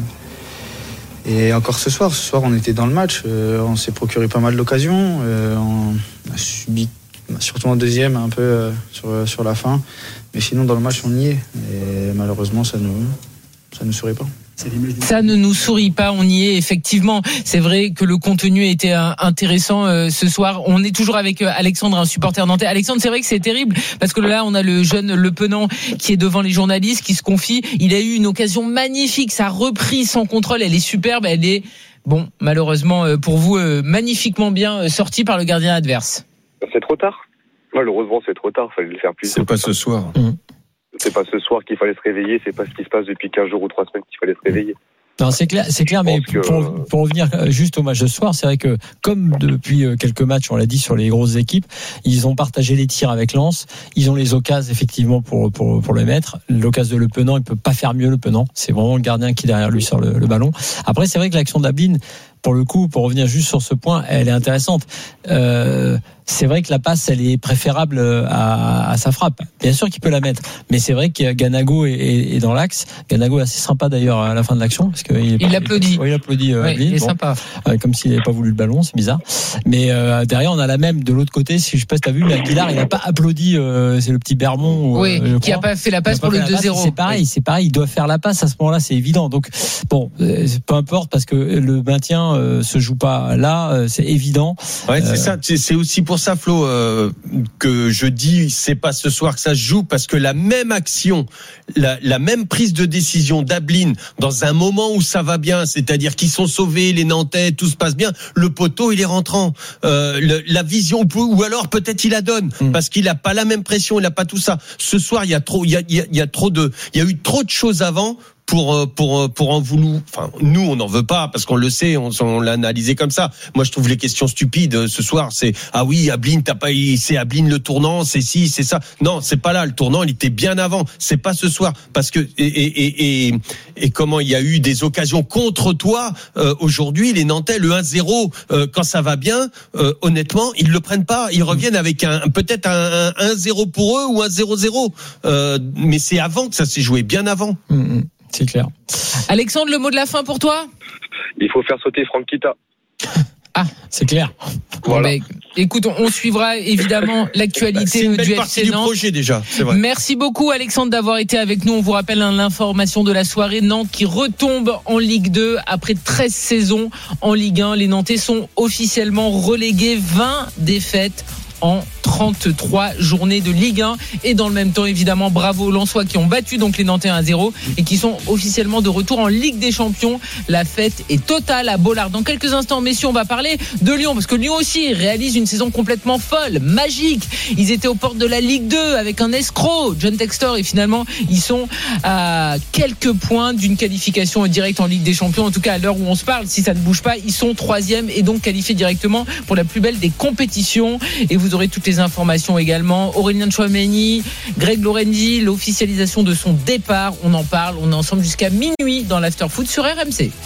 Et encore ce soir, ce soir on était dans le match, euh, on s'est procuré pas mal d'occasions, euh, on a subi, surtout en deuxième, un peu euh, sur, sur la fin. Mais sinon dans le match on y est. Et malheureusement ça nous, ça nous sourit pas.
Ça ne nous sourit pas, on y est effectivement. C'est vrai que le contenu était intéressant euh, ce soir. On est toujours avec euh, Alexandre, un supporter nantais. Alexandre, c'est vrai que c'est terrible parce que là, on a le jeune Le Penant qui est devant les journalistes, qui se confie. Il a eu une occasion magnifique, sa reprise sans contrôle, elle est superbe, elle est, bon, malheureusement euh, pour vous, euh, magnifiquement bien euh, sortie par le gardien adverse.
C'est trop tard. Malheureusement, c'est trop tard. Fallait le faire plus.
C'est pas ce soir.
Mmh.
C'est pas ce soir qu'il fallait se réveiller. C'est pas ce qui se passe depuis quinze jours ou trois semaines qu'il fallait se réveiller.
Non, c'est clair, c'est clair, mais
que...
pour, pour revenir juste au match de ce soir, c'est vrai que comme depuis quelques matchs, on l'a dit sur les grosses équipes, ils ont partagé les tirs avec Lens, ils ont les occasions effectivement pour pour pour le mettre. L'occasion de Le Penant, il peut pas faire mieux Le Penant, c'est vraiment le gardien qui derrière lui sort le, le ballon. Après, c'est vrai que l'action d'Ablin, pour le coup, pour revenir juste sur ce point, elle est intéressante. Euh, c'est vrai que la passe, elle est préférable à, à sa frappe. Bien sûr qu'il peut la mettre, mais c'est vrai que Ganago est, est, est dans l'axe. Ganago est assez sympa d'ailleurs à la fin de l'action, parce qu'il
il applaudit.
Oui, il applaudit. Euh,
oui,
Ablin,
il est
bon,
sympa.
Euh, comme s'il n'avait pas voulu le ballon, c'est bizarre. Mais euh, derrière, on a la même de l'autre côté. Si je sais pas si t'as vu, mais Aguilar, il n'a pas applaudi. Euh, c'est le petit Bermond.
Oui,
euh,
qui a pas fait la passe pour le deux zéro.
C'est pareil, c'est pareil. Il doit faire la passe à ce moment-là, c'est évident. Donc bon, euh, peu importe parce que le maintien euh, se joue pas là, euh, c'est évident.
Ouais, c'est
euh,
ça. C'est, c'est aussi pour ça, Flo, euh, que je dis c'est pas ce soir que ça se joue, parce que la même action, la, la même prise de décision d'Ablin dans un moment où ça va bien, c'est-à-dire qu'ils sont sauvés, les Nantais, tout se passe bien, le poteau il est rentrant. Euh, le, la vision, ou alors peut-être il la donne mmh. parce qu'il a pas la même pression, il a pas tout ça. Ce soir, il y a trop, il y a, il y a, il y a trop de, il y a eu trop de choses avant. Pour pour pour en vouloir, enfin nous on n'en veut pas parce qu'on le sait, on, on l'a analysé comme ça. Moi je trouve les questions stupides ce soir, c'est ah oui Ablin t'as pas, c'est Ablin le tournant, c'est si c'est ça. Non, c'est pas là le tournant, il était bien avant. C'est pas ce soir parce que et et et et comment il y a eu des occasions contre toi euh, aujourd'hui les Nantais le un zéro euh, quand ça va bien, euh, honnêtement ils le prennent pas, ils reviennent avec un peut-être un, un un zéro pour eux ou un zéro zéro, euh, mais c'est avant que ça s'est joué, bien avant.
Mmh. C'est clair.
Alexandre, le mot de la fin pour toi ?
Il faut faire sauter Franck Kita.
Ah,
c'est clair.
Voilà.
Bon, bah, écoute, on suivra évidemment l'actualité
c'est une belle
du
partie
F C
du
Nantes.
projet déjà, c'est vrai.
Merci beaucoup Alexandre d'avoir été avec nous. On vous rappelle hein, l'information de la soirée. Nantes qui retombe en Ligue deux après treize saisons en Ligue un. Les Nantais sont officiellement relégués, vingt défaites en trente-trois journées de Ligue un. Et dans le même temps, évidemment, bravo aux Lensois qui ont battu donc les Nantais un zéro et qui sont officiellement de retour en Ligue des Champions. La fête est totale à Bollaert. Dans quelques instants, messieurs, on va parler de Lyon parce que Lyon aussi réalise une saison complètement folle, magique. Ils étaient aux portes de la Ligue deux avec un escroc, John Textor, et finalement, ils sont à quelques points d'une qualification directe en Ligue des Champions. En tout cas, à l'heure où on se parle, si ça ne bouge pas, ils sont troisième et donc qualifiés directement pour la plus belle des compétitions. Et vous aurez toutes les informations également. Aurélien Tchouameni, Greg Lorenzi, l'officialisation de son départ. On en parle, on est ensemble jusqu'à minuit dans l'Afterfoot sur R M C.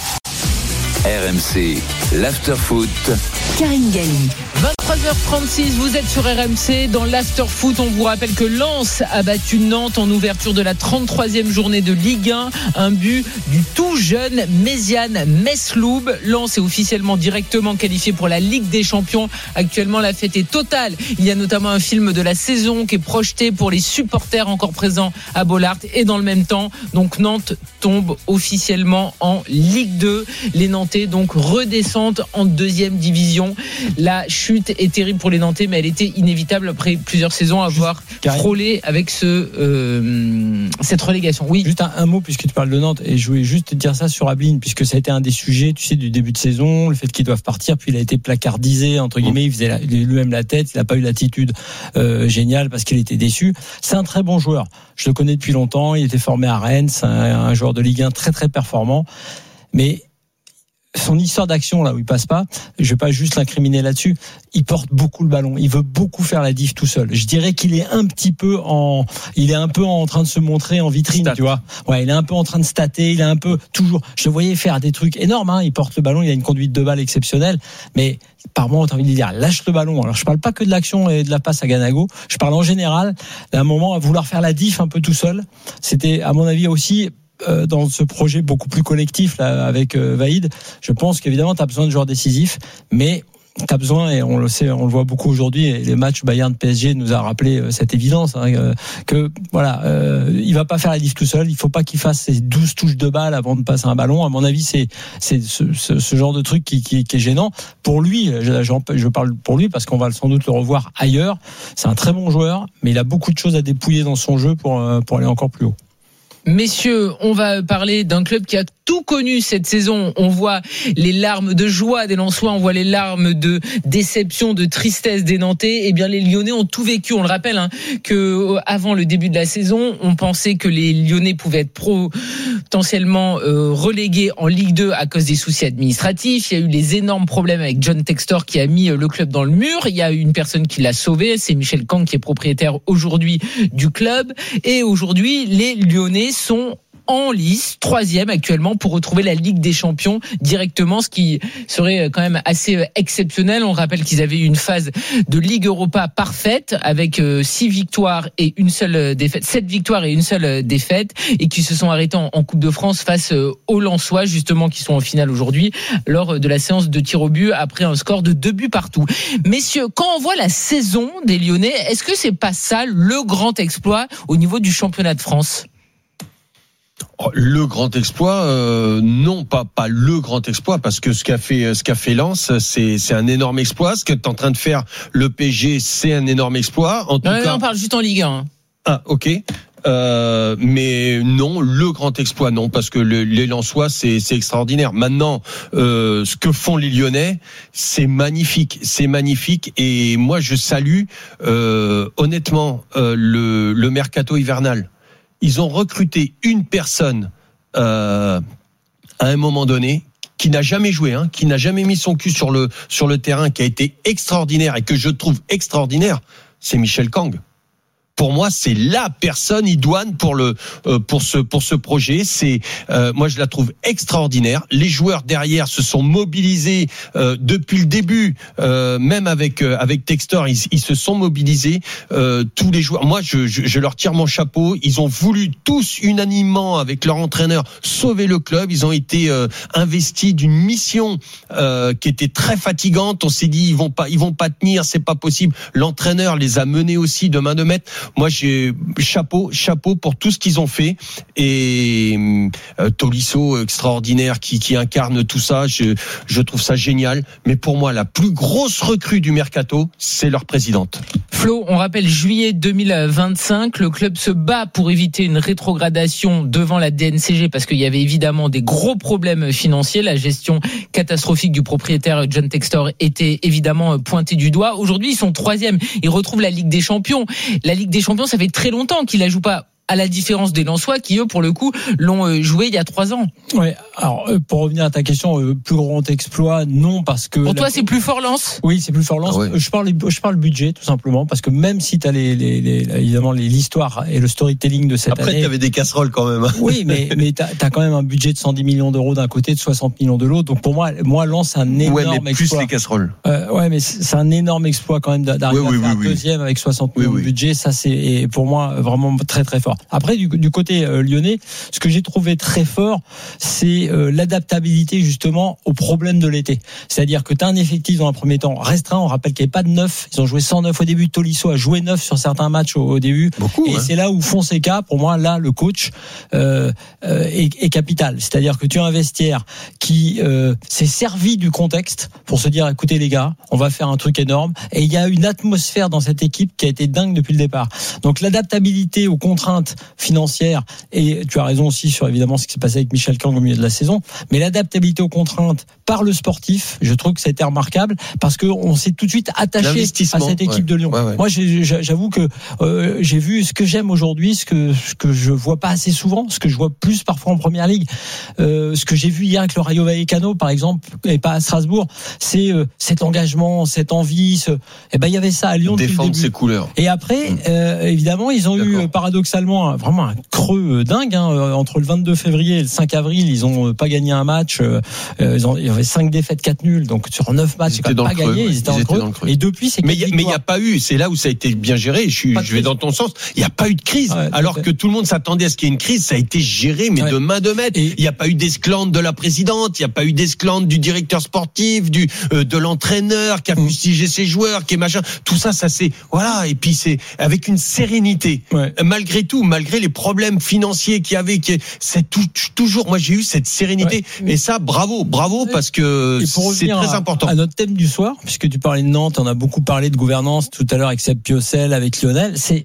R M C, l'Afterfoot.
Karine Galli.
vingt-trois heures trente-six, vous êtes sur R M C. Dans l'Afterfoot, on vous rappelle que Lens a battu Nantes en ouverture de la trente-troisième journée de Ligue un. Un but du tout jeune Méziane Mesloub. Lens est officiellement directement qualifié pour la Ligue des Champions. Actuellement, la fête est totale. Il y a notamment un film de la saison qui est projeté pour les supporters encore présents à Bollaert. Et dans le même temps, donc Nantes tombe officiellement en Ligue deux. Les Nantais donc redescendent en deuxième division. La chute est terrible pour les Nantais, mais elle était inévitable après plusieurs saisons à avoir frôlé avec ce, euh, cette relégation. Oui.
Juste un, un mot puisque tu parles de Nantes, et je voulais juste te dire ça sur Ablin, puisque ça a été un des sujets, tu sais, du début de saison, le fait qu'ils doivent partir, puis il a été placardisé, entre guillemets, il faisait la, lui-même la tête, il n'a pas eu l'attitude euh, géniale parce qu'il était déçu. C'est un très bon joueur. Je le connais depuis longtemps, il était formé à Rennes, c'est un, un joueur de Ligue un très très performant, mais son histoire d'action là où il passe pas, je vais pas juste l'incriminer là-dessus, il porte beaucoup le ballon, il veut beaucoup faire la diff tout seul. Je dirais qu'il est un petit peu en il est un peu en train de se montrer en vitrine, Stat. Tu vois. Ouais, il est un peu en train de stater, il est un peu toujours, je le voyais faire des trucs énormes hein, il porte le ballon, il a une conduite de balle exceptionnelle, mais par moment t'as envie de dire lâche le ballon. Alors je parle pas que de l'action et de la passe à Ganago, je parle en général d'un moment à vouloir faire la diff un peu tout seul. C'était à mon avis aussi dans ce projet beaucoup plus collectif là, avec euh, Vaïd, je pense qu'évidemment tu as besoin de joueurs décisifs, mais tu as besoin, et on le sait, on le voit beaucoup aujourd'hui, et les matchs Bayern P S G nous a rappelé euh, cette évidence hein, euh, que voilà, euh, il va pas faire la diff tout seul, il faut pas qu'il fasse ses douze touches de balle avant de passer un ballon. À mon avis, c'est c'est ce, ce, ce genre de truc qui, qui, qui est gênant pour lui. Je, je, je parle pour lui parce qu'on va sans doute le revoir ailleurs. C'est un très bon joueur, mais il a beaucoup de choses à dépouiller dans son jeu pour pour aller encore plus haut.
Messieurs, on va parler d'un club qui a tout connu cette saison. On voit les larmes de joie des Lensois, on voit les larmes de déception, de tristesse des Nantais. Eh bien, les Lyonnais ont tout vécu. On le rappelle, hein, que avant le début de la saison, on pensait que les Lyonnais pouvaient être potentiellement euh, relégués en Ligue deux à cause des soucis administratifs. Il y a eu les énormes problèmes avec John Textor qui a mis le club dans le mur. Il y a eu une personne qui l'a sauvé, c'est Michel Kang qui est propriétaire aujourd'hui du club. Et aujourd'hui, les Lyonnais sont en lice, troisième actuellement, pour retrouver la Ligue des Champions directement, ce qui serait quand même assez exceptionnel. On rappelle qu'ils avaient eu une phase de Ligue Europa parfaite avec six victoires et une seule défaite, sept victoires et une seule défaite, et qui se sont arrêtés en, en Coupe de France face aux Lensois, justement, qui sont en finale aujourd'hui, lors de la séance de tir au but après un score de deux buts partout. Messieurs, quand on voit la saison des Lyonnais, est-ce que c'est pas ça le grand exploit au niveau du championnat de France ?
Le grand exploit, euh, non, pas pas le grand exploit, parce que ce qu'a fait ce qu'a fait Lens, c'est c'est un énorme exploit. Ce qu'est en train de faire le P S G, c'est un énorme exploit. En tout
non,
cas,
on parle juste en Ligue un.
Ah, ok. Euh, mais non, le grand exploit, non, parce que le, les Lensois, c'est, c'est extraordinaire. Maintenant, euh, ce que font les Lyonnais, c'est magnifique, c'est magnifique. Et moi, je salue euh, honnêtement euh, le, le mercato hivernal. Ils ont recruté une personne euh, à un moment donné qui n'a jamais joué, hein, qui n'a jamais mis son cul sur le sur le terrain, qui a été extraordinaire et que je trouve extraordinaire, c'est Michel Kang. Pour moi, c'est la personne idoine pour le euh, pour ce pour ce projet. C'est euh, moi je la trouve extraordinaire. Les joueurs derrière se sont mobilisés euh, depuis le début, euh, même avec euh, avec Textor, ils, ils se sont mobilisés. Euh, tous les joueurs. Moi, je, je je leur tire mon chapeau. Ils ont voulu tous unanimement avec leur entraîneur sauver le club. Ils ont été euh, investis d'une mission euh, qui était très fatigante. On s'est dit ils vont pas ils vont pas tenir, c'est pas possible. L'entraîneur les a menés aussi de main de maître. Moi, j'ai chapeau, chapeau pour tout ce qu'ils ont fait. Et euh, Tolisso, extraordinaire, qui, qui incarne tout ça. Je, je trouve ça génial. Mais pour moi, la plus grosse recrue du mercato, c'est leur présidente.
Flo, on rappelle juillet deux mille vingt-cinq. Le club se bat pour éviter une rétrogradation devant la D N C G parce qu'il y avait évidemment des gros problèmes financiers. La gestion catastrophique du propriétaire John Textor était évidemment pointée du doigt. Aujourd'hui, ils sont troisième. Ils retrouvent la Ligue des Champions. La Ligue des Champions, ça fait très longtemps qu'il la joue pas, à la différence des Lensois qui, eux, pour le coup, l'ont joué il y a trois ans.
Ouais. Alors, pour revenir à ta question, plus grand exploit, non, parce que...
Pour toi, c'est plus fort Lens ?
Oui, c'est plus fort Lens. Ah ouais. Je parle, je parle budget, tout simplement, parce que même si t'as les, les, les, évidemment, les, l'histoire et le storytelling de cette
Après,
année...
Après, t'avais des casseroles quand même.
Oui, mais, mais t'as, t'as quand même un budget de cent dix millions d'euros d'un côté, de soixante millions de l'autre. Donc, pour moi, moi, Lens, c'est un énorme exploit.
Ouais, mais plus exploit. Les casseroles.
Euh, ouais, mais c'est un énorme exploit quand même d'arriver oui, oui, à faire oui, deuxième oui. avec soixante millions oui, de budget. Ça, c'est, pour moi, vraiment très, très fort. Après, du, du côté côté euh, lyonnais, ce que j'ai trouvé très fort, c'est euh, l'adaptabilité justement aux problèmes de l'été. C'est-à-dire que tu as un effectif dans un premier temps restreint. On rappelle qu'il n'y avait pas de neuf. Ils ont joué cent neuf au début. Tolisso a joué neuf sur certains matchs au, au début.
Beaucoup,
et
hein.
c'est là où Fonseca, pour moi, là, le coach euh, euh, est, est capital. C'est-à-dire que tu as un vestiaire qui euh, s'est servi du contexte pour se dire, écoutez les gars, on va faire un truc énorme. Et il y a une atmosphère dans cette équipe qui a été dingue depuis le départ. Donc l'adaptabilité aux contraintes financières, et tu as raison aussi sur évidemment ce qui s'est passé avec Michel Kang au milieu de la saison, mais l'adaptabilité aux contraintes par le sportif, je trouve que ça a été remarquable parce qu'on s'est tout de suite attaché à cette équipe ouais. de Lyon. Ouais, ouais. Moi, j'ai, j'avoue que euh, j'ai vu ce que j'aime aujourd'hui, ce que ce que je vois pas assez souvent, ce que je vois plus parfois en Première Ligue, euh, ce que j'ai vu hier avec le Rayo Vallecano par exemple, et pas à Strasbourg, c'est euh, cet engagement, cette envie. Ce... Et ben il y avait ça à Lyon depuis le début.
Défendre ses couleurs.
Et après, euh, évidemment, ils ont D'accord. eu paradoxalement un, vraiment un creux dingue hein, entre le vingt-deux février et le cinq avril. Ils ont pas gagné un match. Euh, ils ont il y avait cinq défaites, quatre nuls. Donc sur neuf matchs, ils n'ont pas gagné.
Creux,
ils étaient, ils
étaient
dans le creux. Et depuis, c'est
mais il n'y a pas eu. C'est là où ça a été bien géré. Je, suis, je vais dans ton sens. Il n'y a pas eu de crise. Ouais, alors que tout le monde s'attendait à ce qu'il y ait une crise, ça a été géré, mais ouais. de main de maître. Il n'y a pas eu d'esclandre de la présidente. Il n'y a pas eu d'esclandre du directeur sportif, du euh, de l'entraîneur qui a fustigé ses joueurs, qui est machin. Tout ça, ça c'est voilà. Et puis c'est avec une sérénité. Ouais. Malgré tout, malgré les problèmes financiers qu'il y avait, qui c'est tout, toujours. Moi, j'ai eu cette sérénité. Ouais. Et ça, bravo, bravo, parce que c'est très
à,
important.
À notre thème du soir, puisque tu parlais de Nantes, on a beaucoup parlé de gouvernance tout à l'heure avec Seb Piocel, avec Lionel. C'est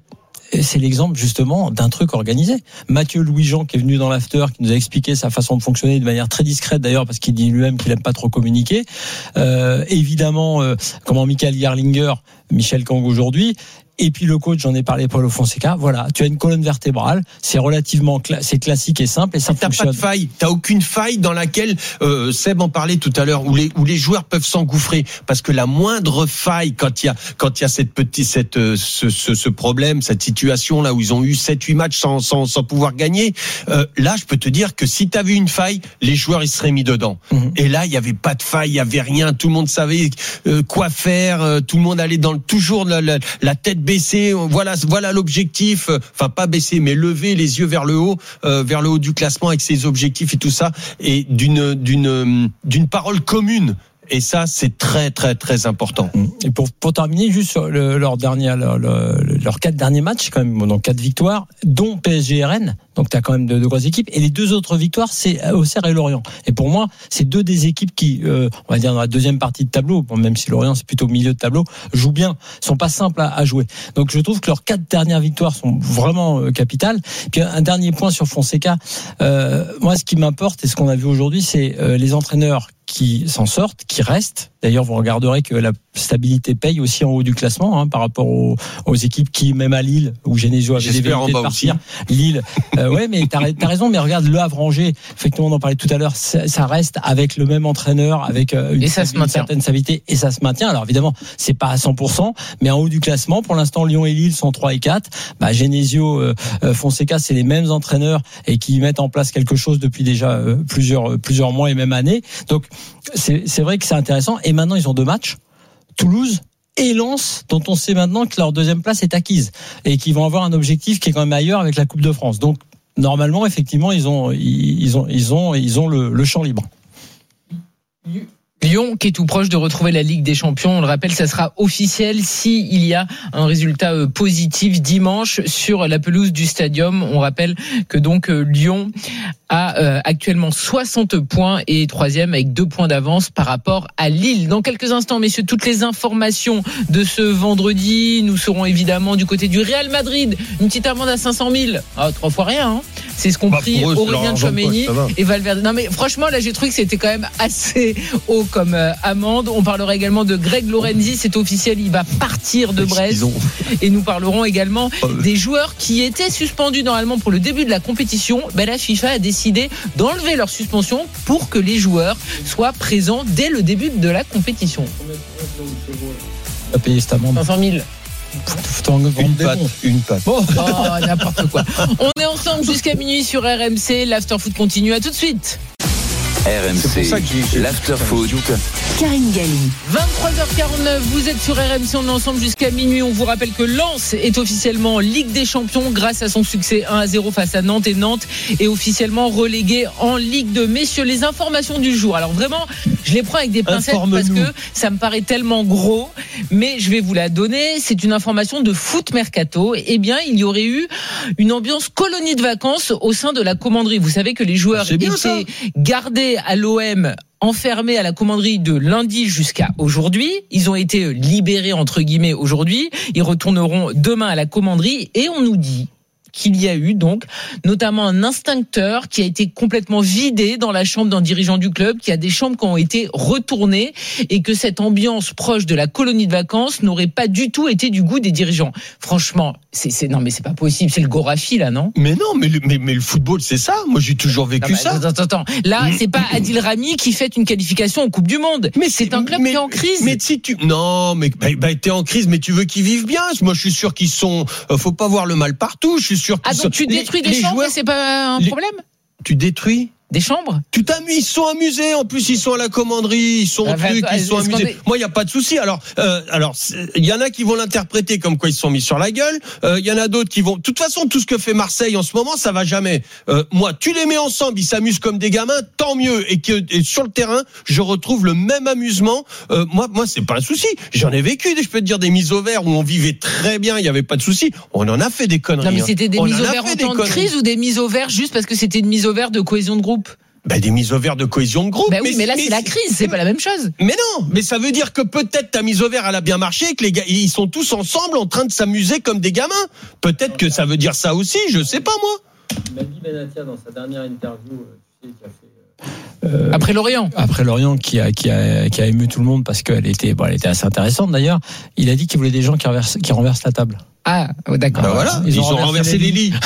c'est l'exemple justement d'un truc organisé. Mathieu Louis-Jean qui est venu dans l'after, qui nous a expliqué sa façon de fonctionner de manière très discrète d'ailleurs, parce qu'il dit lui-même qu'il aime pas trop communiquer. Euh, évidemment, euh, comment Michael Gerlinger, Michel Kang aujourd'hui. Et puis le coach, j'en ai parlé, Paulo Fonseca. Voilà, tu as une colonne vertébrale, c'est relativement cla- c'est classique et simple et ça
t'as
fonctionne.
T'as pas de faille, t'as aucune faille dans laquelle euh, Seb en parlait tout à l'heure, où les où les joueurs peuvent s'engouffrer, parce que la moindre faille, quand il y a quand il y a cette petite cette euh, ce, ce ce problème, cette situation là où ils ont eu sept huit matchs sans sans sans pouvoir gagner, euh, là je peux te dire que si t'avais une faille, les joueurs ils seraient mis dedans. Mmh. Et là il y avait pas de faille, il y avait rien, tout le monde savait euh, quoi faire, euh, tout le monde allait dans le, toujours la, la, la tête baissé, voilà, voilà l'objectif. Enfin, pas baisser, mais lever les yeux vers le haut, euh, vers le haut du classement avec ses objectifs et tout ça, et d'une d'une d'une parole commune. Et ça, c'est très, très, très important.
Et pour, pour terminer, juste sur le, leur dernier, leur, leur, leurs quatre derniers matchs, quand même, donc quatre victoires, dont P S G R N. Donc, t'as quand même de, de grosses équipes. Et les deux autres victoires, c'est Auxerre et Lorient. Et pour moi, c'est deux des équipes qui, euh, on va dire, dans la deuxième partie de tableau, bon, même si Lorient, c'est plutôt au milieu de tableau, jouent bien, sont pas simples à, à jouer. Donc, je trouve que leurs quatre dernières victoires sont vraiment euh, capitales. Puis, un dernier point sur Fonseca. Euh, moi, ce qui m'importe, et ce qu'on a vu aujourd'hui, c'est euh, les entraîneurs qui s'en sortent, qui restent. D'ailleurs, vous regarderez que la stabilité paye aussi en haut du classement, hein, par rapport aux, aux équipes qui, même à Lille, où Genesio avait des velléités de partir. Aussi. Lille, euh, ouais, mais t'as, t'as raison, mais regarde, Le Havre, Angers, effectivement, on en parlait tout à l'heure, ça, ça reste avec le même entraîneur, avec euh, une,
et ça
une certaine stabilité, et ça se maintient. Alors évidemment, c'est pas à cent pour cent, mais en haut du classement, pour l'instant, Lyon et Lille sont trois et quatre. Bah, Genesio, euh, Fonseca, c'est les mêmes entraîneurs et qui mettent en place quelque chose depuis déjà euh, plusieurs, plusieurs mois et même années. Donc, c'est, c'est vrai que c'est intéressant. Et maintenant, ils ont deux matchs. Toulouse et Lens, dont on sait maintenant que leur deuxième place est acquise et qu'ils vont avoir un objectif qui est quand même ailleurs avec la Coupe de France. Donc, normalement, effectivement, ils ont, ils ont, ils ont, ils ont le, le champ libre.
Lyon qui est tout proche de retrouver la Ligue des Champions. On le rappelle, ça sera officiel si il y a un résultat positif dimanche sur la pelouse du Stadium. On rappelle que donc Lyon a euh, actuellement soixante points et est troisième avec deux points d'avance par rapport à Lille. Dans quelques instants, messieurs, toutes les informations de ce vendredi. Nous serons évidemment du côté du Real Madrid. Une petite amende à cinq cent mille. Ah, trois fois rien, hein. C'est ce qu'ont bah, pris Aurélien Tchouameni et Valverde. Non mais franchement, là j'ai trouvé que c'était quand même assez haut comme euh, amende. On parlera également de Greg Lorenzi, c'est officiel, il va partir de Brest. Et nous parlerons également des joueurs qui étaient suspendus normalement pour le début de la compétition. Ben, la FIFA a décidé d'enlever leur suspension pour que les joueurs soient présents dès le début de la compétition.
À payer cette amende.
cinq cent mille.
Une patte, une patte.
Oh, oh, n'importe quoi. On est ensemble jusqu'à minuit sur R M C. L'After Foot continue. À tout de suite.
R M C, l'After Foot.
Karine Galli.
vingt-trois heures quarante-neuf, vous êtes sur R M C, on est ensemble jusqu'à minuit. On vous rappelle que Lens est officiellement en Ligue des Champions grâce à son succès un à zéro face à Nantes. Et Nantes est officiellement relégué en Ligue deux. Messieurs, les informations du jour. Alors vraiment, je les prends avec des pincettes parce que ça me paraît tellement gros. Mais je vais vous la donner. C'est une information de Foot Mercato. Eh bien, il y aurait eu une ambiance colonie de vacances au sein de la commanderie. Vous savez que les joueurs étaient gardés à l'O M, enfermés à la commanderie de lundi jusqu'à aujourd'hui. Ils ont été libérés entre guillemets aujourd'hui. Ils retourneront demain à la commanderie et on nous dit qu'il y a eu donc notamment un instincteur qui a été complètement vidé dans la chambre d'un dirigeant du club, qu'il y a des chambres qui ont été retournées et que cette ambiance proche de la colonie de vacances n'aurait pas du tout été du goût des dirigeants. Franchement, c'est, c'est non mais c'est pas possible, c'est le Gorafi là, non ?
Mais non, mais le, mais, mais le football c'est ça. Moi j'ai toujours vécu
non, bah,
ça.
Attends, attends, attends. Là mmh. c'est pas Adil Rami qui fait une qualification en Coupe du Monde. Mais c'est, c'est un club mais, qui est en crise.
Mais si tu non mais bah, bah, t'es en crise, mais tu veux qu'ils vivent bien. Moi je suis sûr qu'ils sont. Euh, faut pas voir le mal partout. Je suis sûr.
Ah donc tu détruis les, des les chambres joueurs, et c'est pas un
les,
problème ?
Tu détruis
des chambres ?
Tu t'amuses, ils sont amusés. En plus, ils sont à la commanderie, ils sont au truc, ils sont amusés. Est... Moi, il y a pas de souci. Alors, euh, alors, il y en a qui vont l'interpréter comme quoi ils se sont mis sur la gueule. Il euh, y en a d'autres qui vont. De toute façon, tout ce que fait Marseille en ce moment, ça va jamais. Euh, moi, tu les mets ensemble, ils s'amusent comme des gamins, tant mieux. Et que et sur le terrain, je retrouve le même amusement. Euh, moi, moi, c'est pas un souci. J'en ai vécu, je peux te dire, des mises au vert où on vivait très bien, il y avait pas de souci. On en a fait des conneries.
Non, mais c'était des
hein.
mises au vert en temps de crise ou des mises au vert juste parce que c'était une mise au vert de cohésion de groupe ?
Ben, des mises au vert de cohésion de groupe.
Ben oui, mais, mais là, mais c'est la crise, c'est pas la même chose.
Mais non, mais ça veut dire que peut-être ta mise au vert, elle a bien marché, que les gars, ils sont tous ensemble en train de s'amuser comme des gamins. Peut-être que ça veut dire ça aussi, je sais pas, moi.
Mehdi Benatia, dans sa dernière interview, tu sais, qui a fait.
Euh, après Lorient.
Après Lorient, qui a, qui a, qui a ému tout le monde parce qu'elle était, bon, elle était assez intéressante d'ailleurs. Il a dit qu'il voulait des gens qui renversent, qui renversent la table.
Ah, d'accord.
Ben voilà, ils, ils ont, ont renversé, renversé les lits.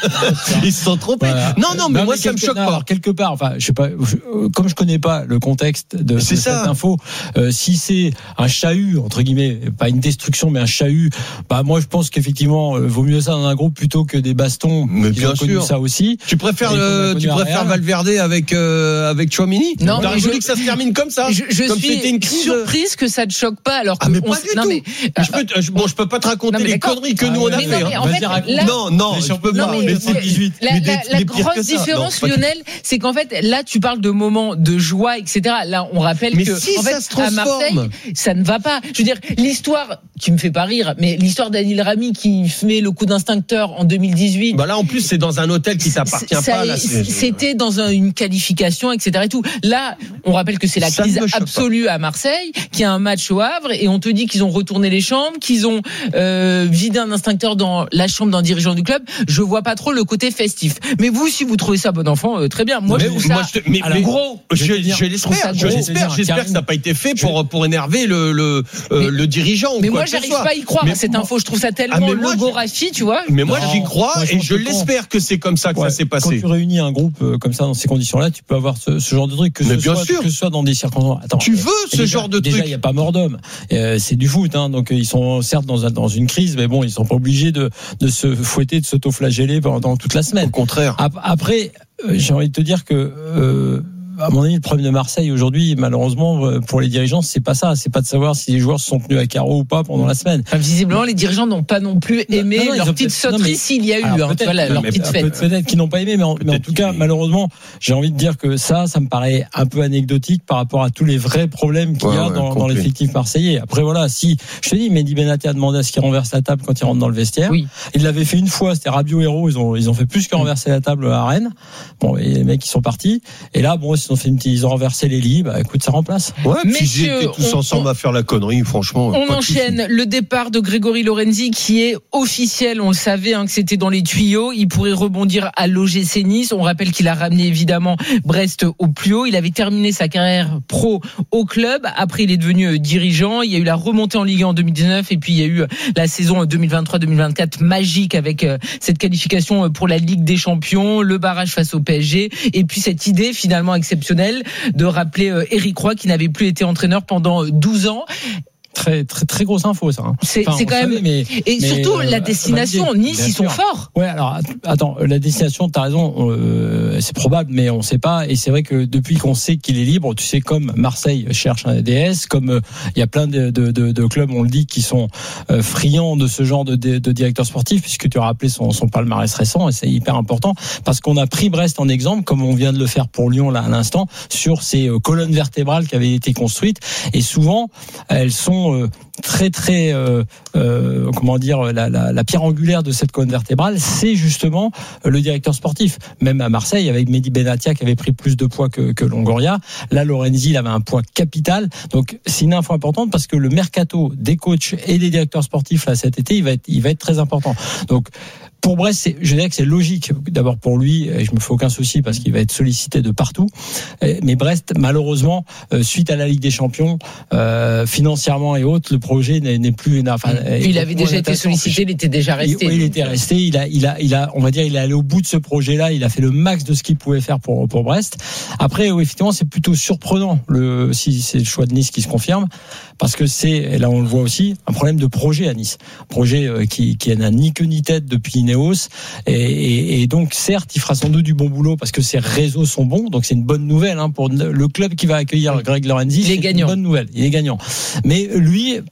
Ils se sont trompés. Voilà. Non, non, mais non, moi, mais ça me choque pas. Alors,
quelque part, enfin, je sais pas, je, comme je connais pas le contexte de, de cette info, euh, si c'est un chahut, entre guillemets, pas une destruction, mais un chahut, bah, moi, je pense qu'effectivement, euh, vaut mieux ça dans un groupe plutôt que des bastons.
Mais bien sûr.
Ça aussi.
Tu préfères le, tu préfères Valverde avec, euh, avec Chouamini?
Non,
t'as voulu que ça se termine comme ça.
Je, je comme suis une surprise que ça te choque pas, alors que.
Ah, mais pas du tout. Je peux, bon, je peux pas te raconter les conneries que nous on a fait.
En fait, là,
non, non, je peux pas.
Mais c'est dix-huit. La, mais des, la, la grosse différence, non, Lionel, c'est qu'en fait, là, tu parles de moments de joie, et cetera. Là, on rappelle
mais
que,
si
en fait,
ça
à Marseille, ça ne va pas. Je veux dire, l'histoire, tu me fais pas rire, mais l'histoire d'Adil Rami qui met le coup d'instincteur en deux mille dix-huit.
Bah là, en plus, c'est dans un hôtel qui t'appartient pas. Là,
c'était dans un, une qualification, et cetera. Et tout. Là, on rappelle que c'est la crise absolue à Marseille, qu'il y a un match au Havre, et on te dit qu'ils ont retourné les chambres, qu'ils ont euh, vidé un instincteur dans la chambre d'un dirigeant du club. Je vois pas trop le côté festif. Mais vous, si vous trouvez ça bon enfant, euh, très bien. Moi, mais, je trouve ça moi, je te, mais,
alors,
mais, gros.
Je, je, je l'espère. Je l'espère. J'espère que ça n'a pas été fait pour pour énerver le le euh, le dirigeant.
Mais
ou quoi
moi, j'arrive pas à y croire à cette info. Je trouve ça tellement ah, logoraphie, tu vois.
Mais moi, j'y crois moi, et je l'espère que c'est comme ça que ça s'est passé.
Quand tu réunis un groupe comme ça dans ces conditions-là, tu peux avoir ce genre de truc que ce soit que ce soit dans des circonstances.
Attends. Tu veux ce genre de truc?
Déjà, il y a pas mort d'homme. C'est du foot, hein. Donc ils sont certes dans dans une crise, mais bon, ils sont pas obligés de de se fouetter, de s'auto-flageller pendant toute la semaine.
Au contraire.
Après, j'ai envie de te dire que, euh, à mon avis, le problème de Marseille aujourd'hui, malheureusement, pour les dirigeants, c'est pas ça. C'est pas de savoir si les joueurs se sont tenus à carreau ou pas pendant la semaine.
Enfin, visiblement, les dirigeants n'ont pas non plus aimé non, non, leur petite sauterie s'il y a eu,
alors,
hein, voilà, leur petite fête.
Peut-être qu'ils n'ont pas aimé, mais en, mais en tout cas, malheureusement, j'ai envie de dire que ça, ça me paraît un peu anecdotique par rapport à tous les vrais problèmes qu'il ouais, y a ouais, dans, dans l'effectif marseillais. Après, voilà, si, je te dis, Mehdi Benatia a demandé à ce qu'il renverse la table quand il rentre dans le vestiaire. Oui. Il l'avait fait une fois, c'était Rabiot Héros, ils ont, ils ont fait plus que renverser la table à Rennes. Bon, et les mecs, ils sont partis. Et là, bon, ils ont fait une petite, ils ont renversé les lits, bah écoute, ça remplace.
Ouais, puis ils étaient tous on, ensemble on, à faire la connerie, franchement.
On enchaîne le départ de Grégory Lorenzi qui est officiel. On le savait hein, que c'était dans les tuyaux. Il pourrait rebondir à l'O G C Nice. On rappelle qu'il a ramené évidemment Brest au plus haut. Il avait terminé sa carrière pro au club. Après, il est devenu dirigeant. Il y a eu la remontée en Ligue un en deux mille dix-neuf et puis il y a eu la saison deux mille vingt-trois deux mille vingt-quatre magique avec cette qualification pour la Ligue des Champions, le barrage face au P S G et puis cette idée finalement exceptionnelle de rappeler Éric Roy qui n'avait plus été entraîneur pendant douze ans.
Très, très, très grosse info, ça. Hein.
C'est, enfin, c'est quand même. Savait, mais, et mais surtout, euh, la destination, Nice, ils sont forts.
Ouais, alors, attends, la destination, t'as raison, euh, c'est probable, mais on sait pas. Et c'est vrai que depuis qu'on sait qu'il est libre, tu sais, comme Marseille cherche un D S, comme il euh, y a plein de, de, de, de clubs, on le dit, qui sont euh, friands de ce genre de, de, de directeur sportif, puisque tu as rappelé son, son palmarès récent, et c'est hyper important, parce qu'on a pris Brest en exemple, comme on vient de le faire pour Lyon, là, à l'instant, sur ces euh, colonnes vertébrales qui avaient été construites. Et souvent, elles sont très très euh, euh, comment dire la, la, la pierre angulaire de cette colonne vertébrale, c'est justement le directeur sportif. Même à Marseille, avec Mehdi Benatia qui avait pris plus de poids que, que Longoria, là Lorenzi il avait un poids capital. Donc c'est une info importante parce que le mercato des coachs et des directeurs sportifs là cet été, il va être il va être très important. Donc pour Brest, c'est, je dirais que c'est logique. D'abord pour lui, et je me fais aucun souci parce qu'il va être sollicité de partout. Mais Brest, malheureusement, suite à la Ligue des Champions, euh, financièrement et autres, le projet n'est, n'est plus. Enfin,
il avait déjà été sollicité, il était déjà resté.
Oui, il était resté. Il a, il a, il a, on va dire, il est allé au bout de ce projet-là. Il a fait le max de ce qu'il pouvait faire pour pour Brest. Après, oui, effectivement, c'est plutôt surprenant le si c'est le choix de Nice qui se confirme, parce que c'est, et là on le voit aussi, un problème de projet à Nice, projet qui qui n'a ni queue ni tête depuis Ineos, et, et, et donc certes il fera sans doute du bon boulot parce que ses réseaux sont bons, donc c'est une bonne nouvelle hein, pour le club qui va accueillir Greg Lorenzi.
Il est gagnant.
Une bonne nouvelle, il est gagnant. Mais lui,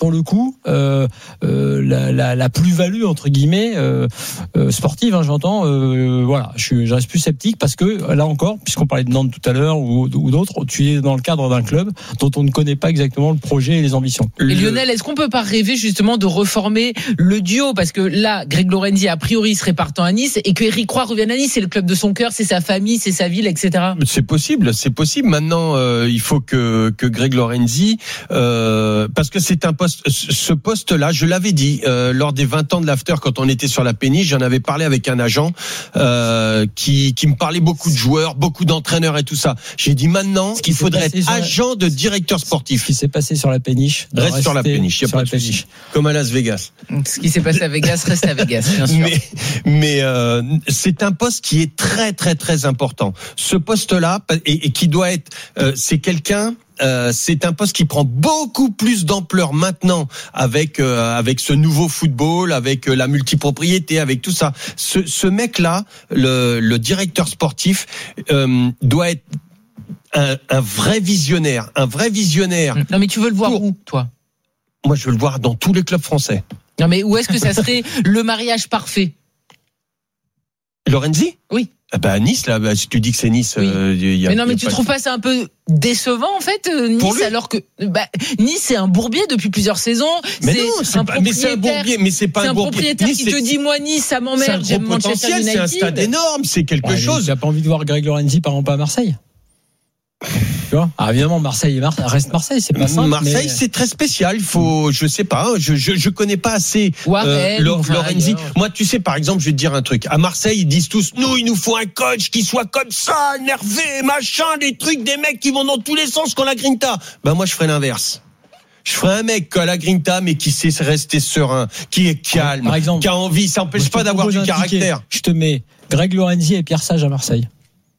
sur le coup euh, euh, la, la, la plus-value entre guillemets euh, euh, sportive, hein, j'entends. Euh, voilà, je, suis, je reste plus sceptique parce que là encore, puisqu'on parlait de Nantes tout à l'heure ou, ou d'autres, tu es dans le cadre d'un club dont on ne connaît pas exactement le projet et les ambitions.
Et Lionel, est-ce qu'on peut pas rêver justement de reformer le duo, parce que là, Greg Lorenzi a priori serait partant à Nice et que Eric Roy revienne à Nice, c'est le club de son cœur, c'est sa famille, c'est sa ville, et cetera.
C'est possible, c'est possible. Maintenant, euh, il faut que que Greg Lorenzi, euh, parce que c'est un poste, ce poste-là, je l'avais dit euh, lors des vingt ans de l'after quand on était sur la péniche, j'en avais parlé avec un agent euh, qui qui me parlait beaucoup de joueurs, beaucoup d'entraîneurs et tout ça. J'ai dit maintenant, il faudrait être agent de directeur sportif.
Ce qui s'est passé sur la péniche,
reste sur la péniche, il y a pas de souci. Comme à Las Vegas.
Ce qui s'est passé à Vegas reste à Vegas, bien sûr.
Mais mais euh, c'est un poste qui est très très très important. Ce poste-là et, et qui doit être, euh, c'est quelqu'un. Euh, c'est un poste qui prend beaucoup plus d'ampleur maintenant avec euh, avec ce nouveau football, avec euh, la multipropriété, avec tout ça. Ce, ce mec-là, le, le directeur sportif, euh, doit être un, un vrai visionnaire, un vrai visionnaire.
Non mais tu veux le voir pour... où, toi ?
Moi, je veux le voir dans tous les clubs français.
Non mais où est-ce que ça serait le mariage parfait ?
Lorenzi ?
Oui.
Ah bah Nice là, bah, si tu dis que c'est Nice,
oui.
euh, y a,
mais non, mais tu
pas
trouves
de...
pas c'est un peu décevant en fait Nice, alors que bah, Nice c'est un bourbier depuis plusieurs saisons.
Mais
c'est
non, c'est
un
pas, mais c'est un bourbier, mais c'est pas
c'est
un,
un
bourbier.
propriétaire
Nice,
qui te dit moi Nice ça m'emmerde, j'aime Manchester United.
C'est un stade énorme, c'est quelque
ouais,
chose.
Tu n'as pas envie de voir Greg Lorenzi par exemple à Marseille? Tu vois, ah, évidemment Marseille Mar- reste Marseille, c'est pas simple.
Marseille
mais...
c'est très spécial. Il faut, je sais pas, je je, je connais pas assez
euh,
Lorenzi. Moi, tu sais, par exemple, je vais te dire un truc. À Marseille, ils disent tous, nous, il nous faut un coach qui soit comme ça, énervé, machin, des trucs, des mecs qui vont dans tous les sens qu'on la grinta. Ben moi, je ferais l'inverse. Je ferais un mec à la grinta, mais qui sait rester serein, qui est calme,
par exemple,
qui a envie. Ça n'empêche pas d'avoir du caractère.
Je te mets Greg Lorenzi et Pierre Sage à Marseille.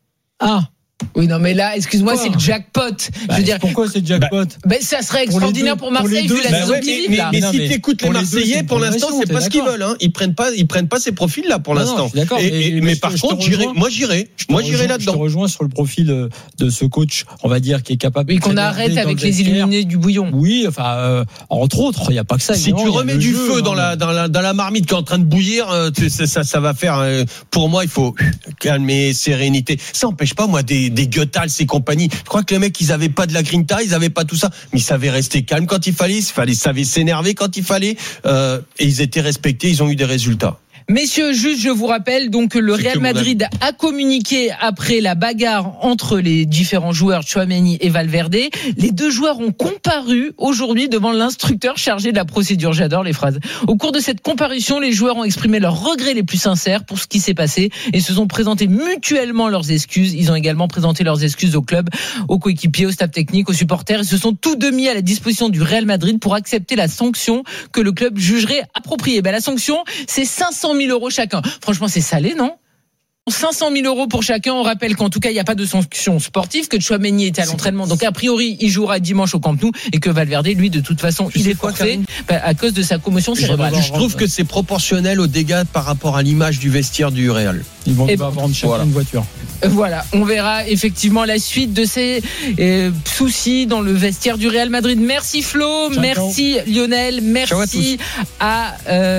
Ah.
Oui, non, mais là, excuse-moi,
pourquoi
c'est le jackpot.
Bah,
je veux dire,
pourquoi c'est le jackpot?
Bah, ça serait extraordinaire pour, pour Marseille,
pour
vu la
bah
saison
ouais,
qu'ils
mais,
vivent,
mais,
là.
Mais, mais
non,
si
mais
t'écoutes les Marseillais, pour l'instant, c'est pas ce qu'ils veulent, hein. Ils prennent pas, ils prennent pas ces profils-là pour
non,
l'instant.
Non, d'accord.
Et, et, mais, mais par
te,
contre, j'irai, moi, j'irai, moi, j'irai là-dedans.
Je te rejoins sur le profil de, de ce coach, on va dire, qui est capable.
Oui, qu'on arrête avec les illuminés du bouillon.
Oui, enfin, euh, entre autres, il y a pas que ça.
Si tu remets du feu dans la, dans la, dans la marmite qui est en train de bouillir, ça, ça, ça va faire, pour moi, il faut calmer, sérénité. Ça empêche pas, moi, des, des Goethals et compagnie. Je crois que les mecs, ils avaient pas de la grinta, ils avaient pas tout ça, mais ils savaient rester calmes quand il fallait, ils fallait, savaient s'énerver quand il fallait, euh, et ils étaient respectés, ils ont eu des résultats.
Messieurs, juste je vous rappelle donc que le
C'est
Real
que
Madrid a communiqué après la bagarre entre les différents joueurs Tchouaméni et Valverde. Les deux joueurs ont comparu aujourd'hui devant l'instructeur chargé de la procédure. J'adore les phrases. Au cours de cette comparution, les joueurs ont exprimé leurs regrets les plus sincères pour ce qui s'est passé et se sont présentés mutuellement leurs excuses. Ils ont également présenté leurs excuses au club, aux coéquipiers, au staff technique, aux supporters. Ils se sont tous deux mis à la disposition du Real Madrid pour accepter la sanction que le club jugerait appropriée. Ben, la sanction, c'est cinq cent mille euros chacun. Franchement, c'est salé, non ? cinq cent mille euros pour chacun. On rappelle qu'en tout cas, il n'y a pas de sanction sportive, que Tchouaméni était à l'entraînement. Donc, a priori, il jouera dimanche au Camp Nou et que Valverde, lui, de toute façon, tu il est forfait bah, à cause de sa commotion cérébrale.
Je trouve que c'est proportionnel aux dégâts par rapport à l'image du vestiaire du Real.
Ils vont
et
devoir vendre chacun voilà. une voiture.
Voilà, on verra effectivement la suite de ces euh, soucis dans le vestiaire du Real Madrid. Merci Flo, ciao, merci ciao. Lionel, merci à, à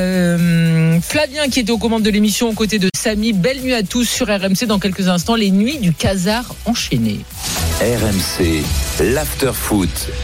euh, Flavien qui était aux commandes de l'émission aux côtés de Samy. Belle nuit à tous sur R M C. Dans quelques instants, les nuits du Casar enchaînées.
R M C, l'after foot.